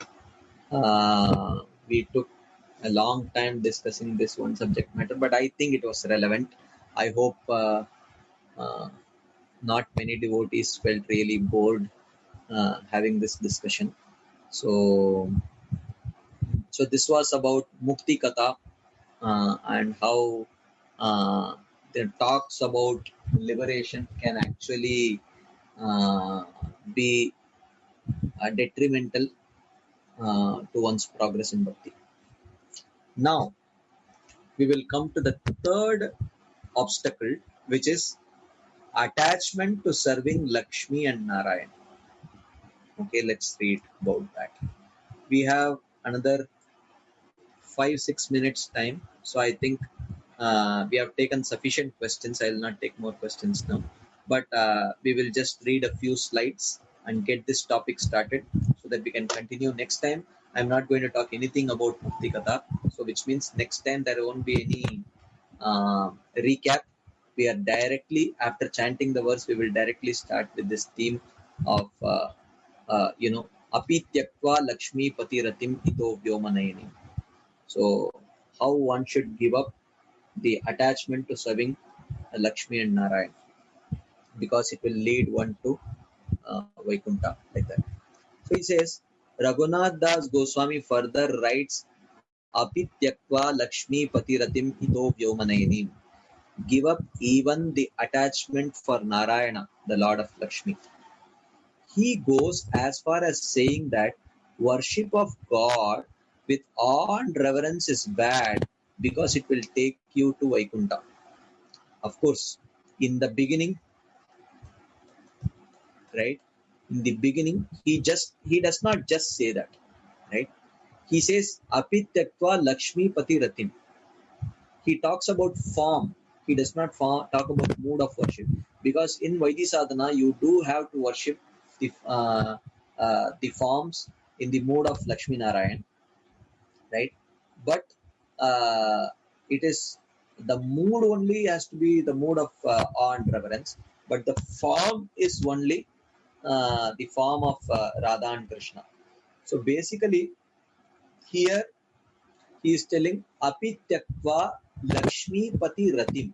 uh, we took a long time discussing this one subject matter, but I think it was relevant. I hope uh, uh, not many devotees felt really bored uh, having this discussion. So, so this was about Mukti Katha uh, and how uh, the talks about liberation can actually uh, be uh, detrimental uh, to one's progress in bhakti. Now, we will come to the third obstacle, which is attachment to serving Lakshmi and Narayan. Okay, let's read about that. We have another five, six minutes time. So I think uh, we have taken sufficient questions. I will not take more questions now. But uh, we will just read a few slides and get this topic started so that we can continue next time. I'm not going to talk anything about Mukti Katha. So which means next time there won't be any uh, recap. We are directly, after chanting the verse, we will directly start with this theme of, uh, uh, you know, Api Tyaktva Lakshmi Pati Ratim Ito Vyomanayani. So, how one should give up the attachment to serving Lakshmi and Narayan, because it will lead one to uh, Vaikuntha, like that. So he says, Raghunath Das Goswami further writes, Api Tyaktva Lakshmi Pati Ratim Ito Vyomanayani. Give up even the attachment for Narayana, the Lord of Lakshmi. He goes as far as saying that worship of God with awe and reverence is bad because it will take you to Vaikuntha. Of course, in the beginning, right? In the beginning, he just he does not just say that, right? He says, Api Tyaktva Lakshmi Pati Ratim. He talks about form. He does not talk about mood of worship, because in Vaidhi Sadhana you do have to worship the uh, uh, the forms in the mood of Lakshmi Narayan, right? But uh, it is the mood only has to be the mood of uh, awe and reverence, but the form is only uh, the form of uh, Radha and Krishna. So basically, here he is telling Api Tyaktva Lakshmi Pati Ratim.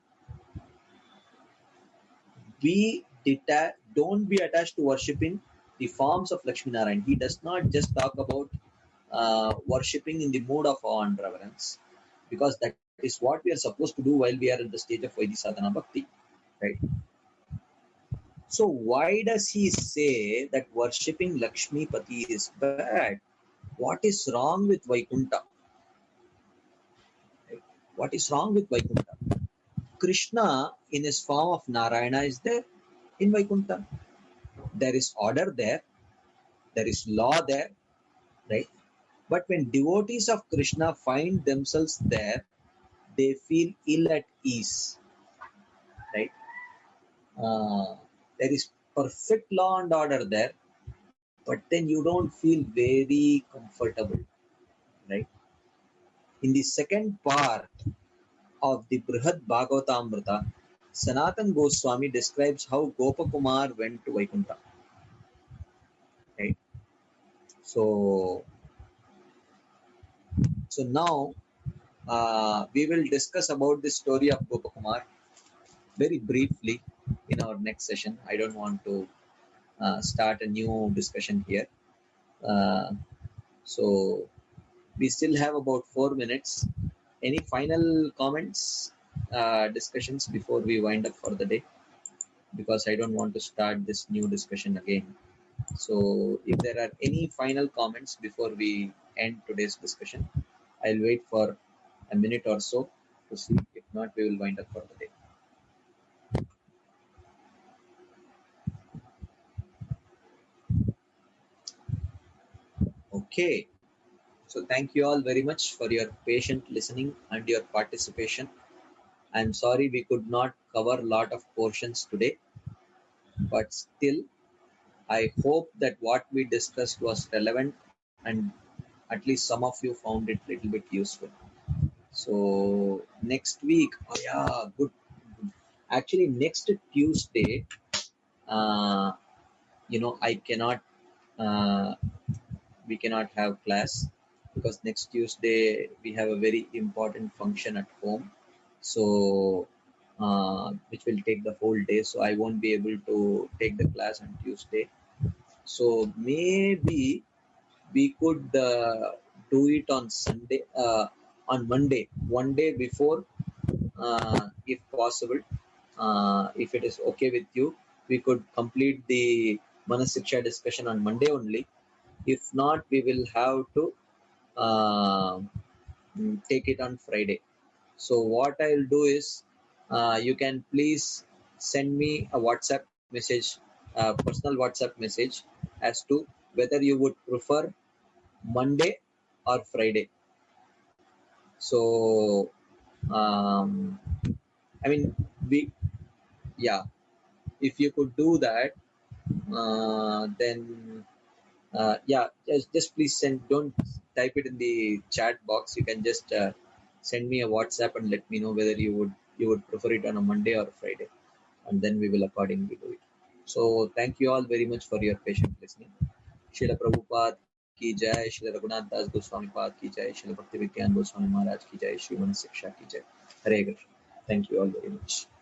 Be deta- don't be attached to worshipping the forms of Lakshmi Narayan. He does not just talk about uh, worshipping in the mood of awe and reverence, because that is what we are supposed to do while we are at the stage of Vaidhi Sadhana Bhakti, right? So why does he say that worshipping Lakshmi Pati is bad? What is wrong with Vaikuntha? Right? What is wrong with Vaikuntha? Krishna in his form of Narayana is there in Vaikuntha. There is order there. There is law there, right? But when devotees of Krishna find themselves there, they feel ill at ease, right? Uh, there is perfect law and order there, but then you don't feel very comfortable, right? In the second part of the Brihad Bhagavatamrita, Sanatan Goswami describes how Gopakumar went to Vaikuntha, right? So, so now uh, we will discuss about the story of Gopakumar very briefly in our next session. I don't want to uh, start a new discussion here. Uh, so we still have about four minutes. Any final comments, uh, discussions before we wind up for the day? Because I don't want to start this new discussion again. So if there are any final comments before we end today's discussion, I'll wait for a minute or so to see. If not, we will wind up for the day. Okay. So thank you all very much for your patient listening and your participation. I'm sorry we could not cover a lot of portions today, but still I hope that what we discussed was relevant and at least some of you found it a little bit useful. So next week, oh yeah, good. Actually, next Tuesday, uh, you know, I cannot, uh, we cannot have class because next Tuesday we have a very important function at home. So, uh, which will take the whole day. So I won't be able to take the class on Tuesday. So maybe we could uh, do it on Sunday, uh, on Monday, one day before, uh, if possible. Uh, if it is okay with you, we could complete the Manasiksha discussion on Monday only. If not, we will have to uh, take it on Friday. So what I'll do is, uh, you can please send me a WhatsApp message, uh, personal WhatsApp message as to whether you would prefer Monday or Friday. So, um, I mean, we, yeah, if you could do that, uh, then, uh, yeah, just, just please send, don't type it in the chat box. You can just uh, send me a WhatsApp and let me know whether you would, you would prefer it on a Monday or a Friday. And then we will accordingly do it. So thank you all very much for your patient listening. Srila Prabhupada की जय, श्री रघुनाथ दास गोस्वामी पाद की जय, श्री भक्ति विज्ञान गोस्वामी महाराज की जय, श्री मनसिक्षा की जय. हरे Krishna. Thank you all very much.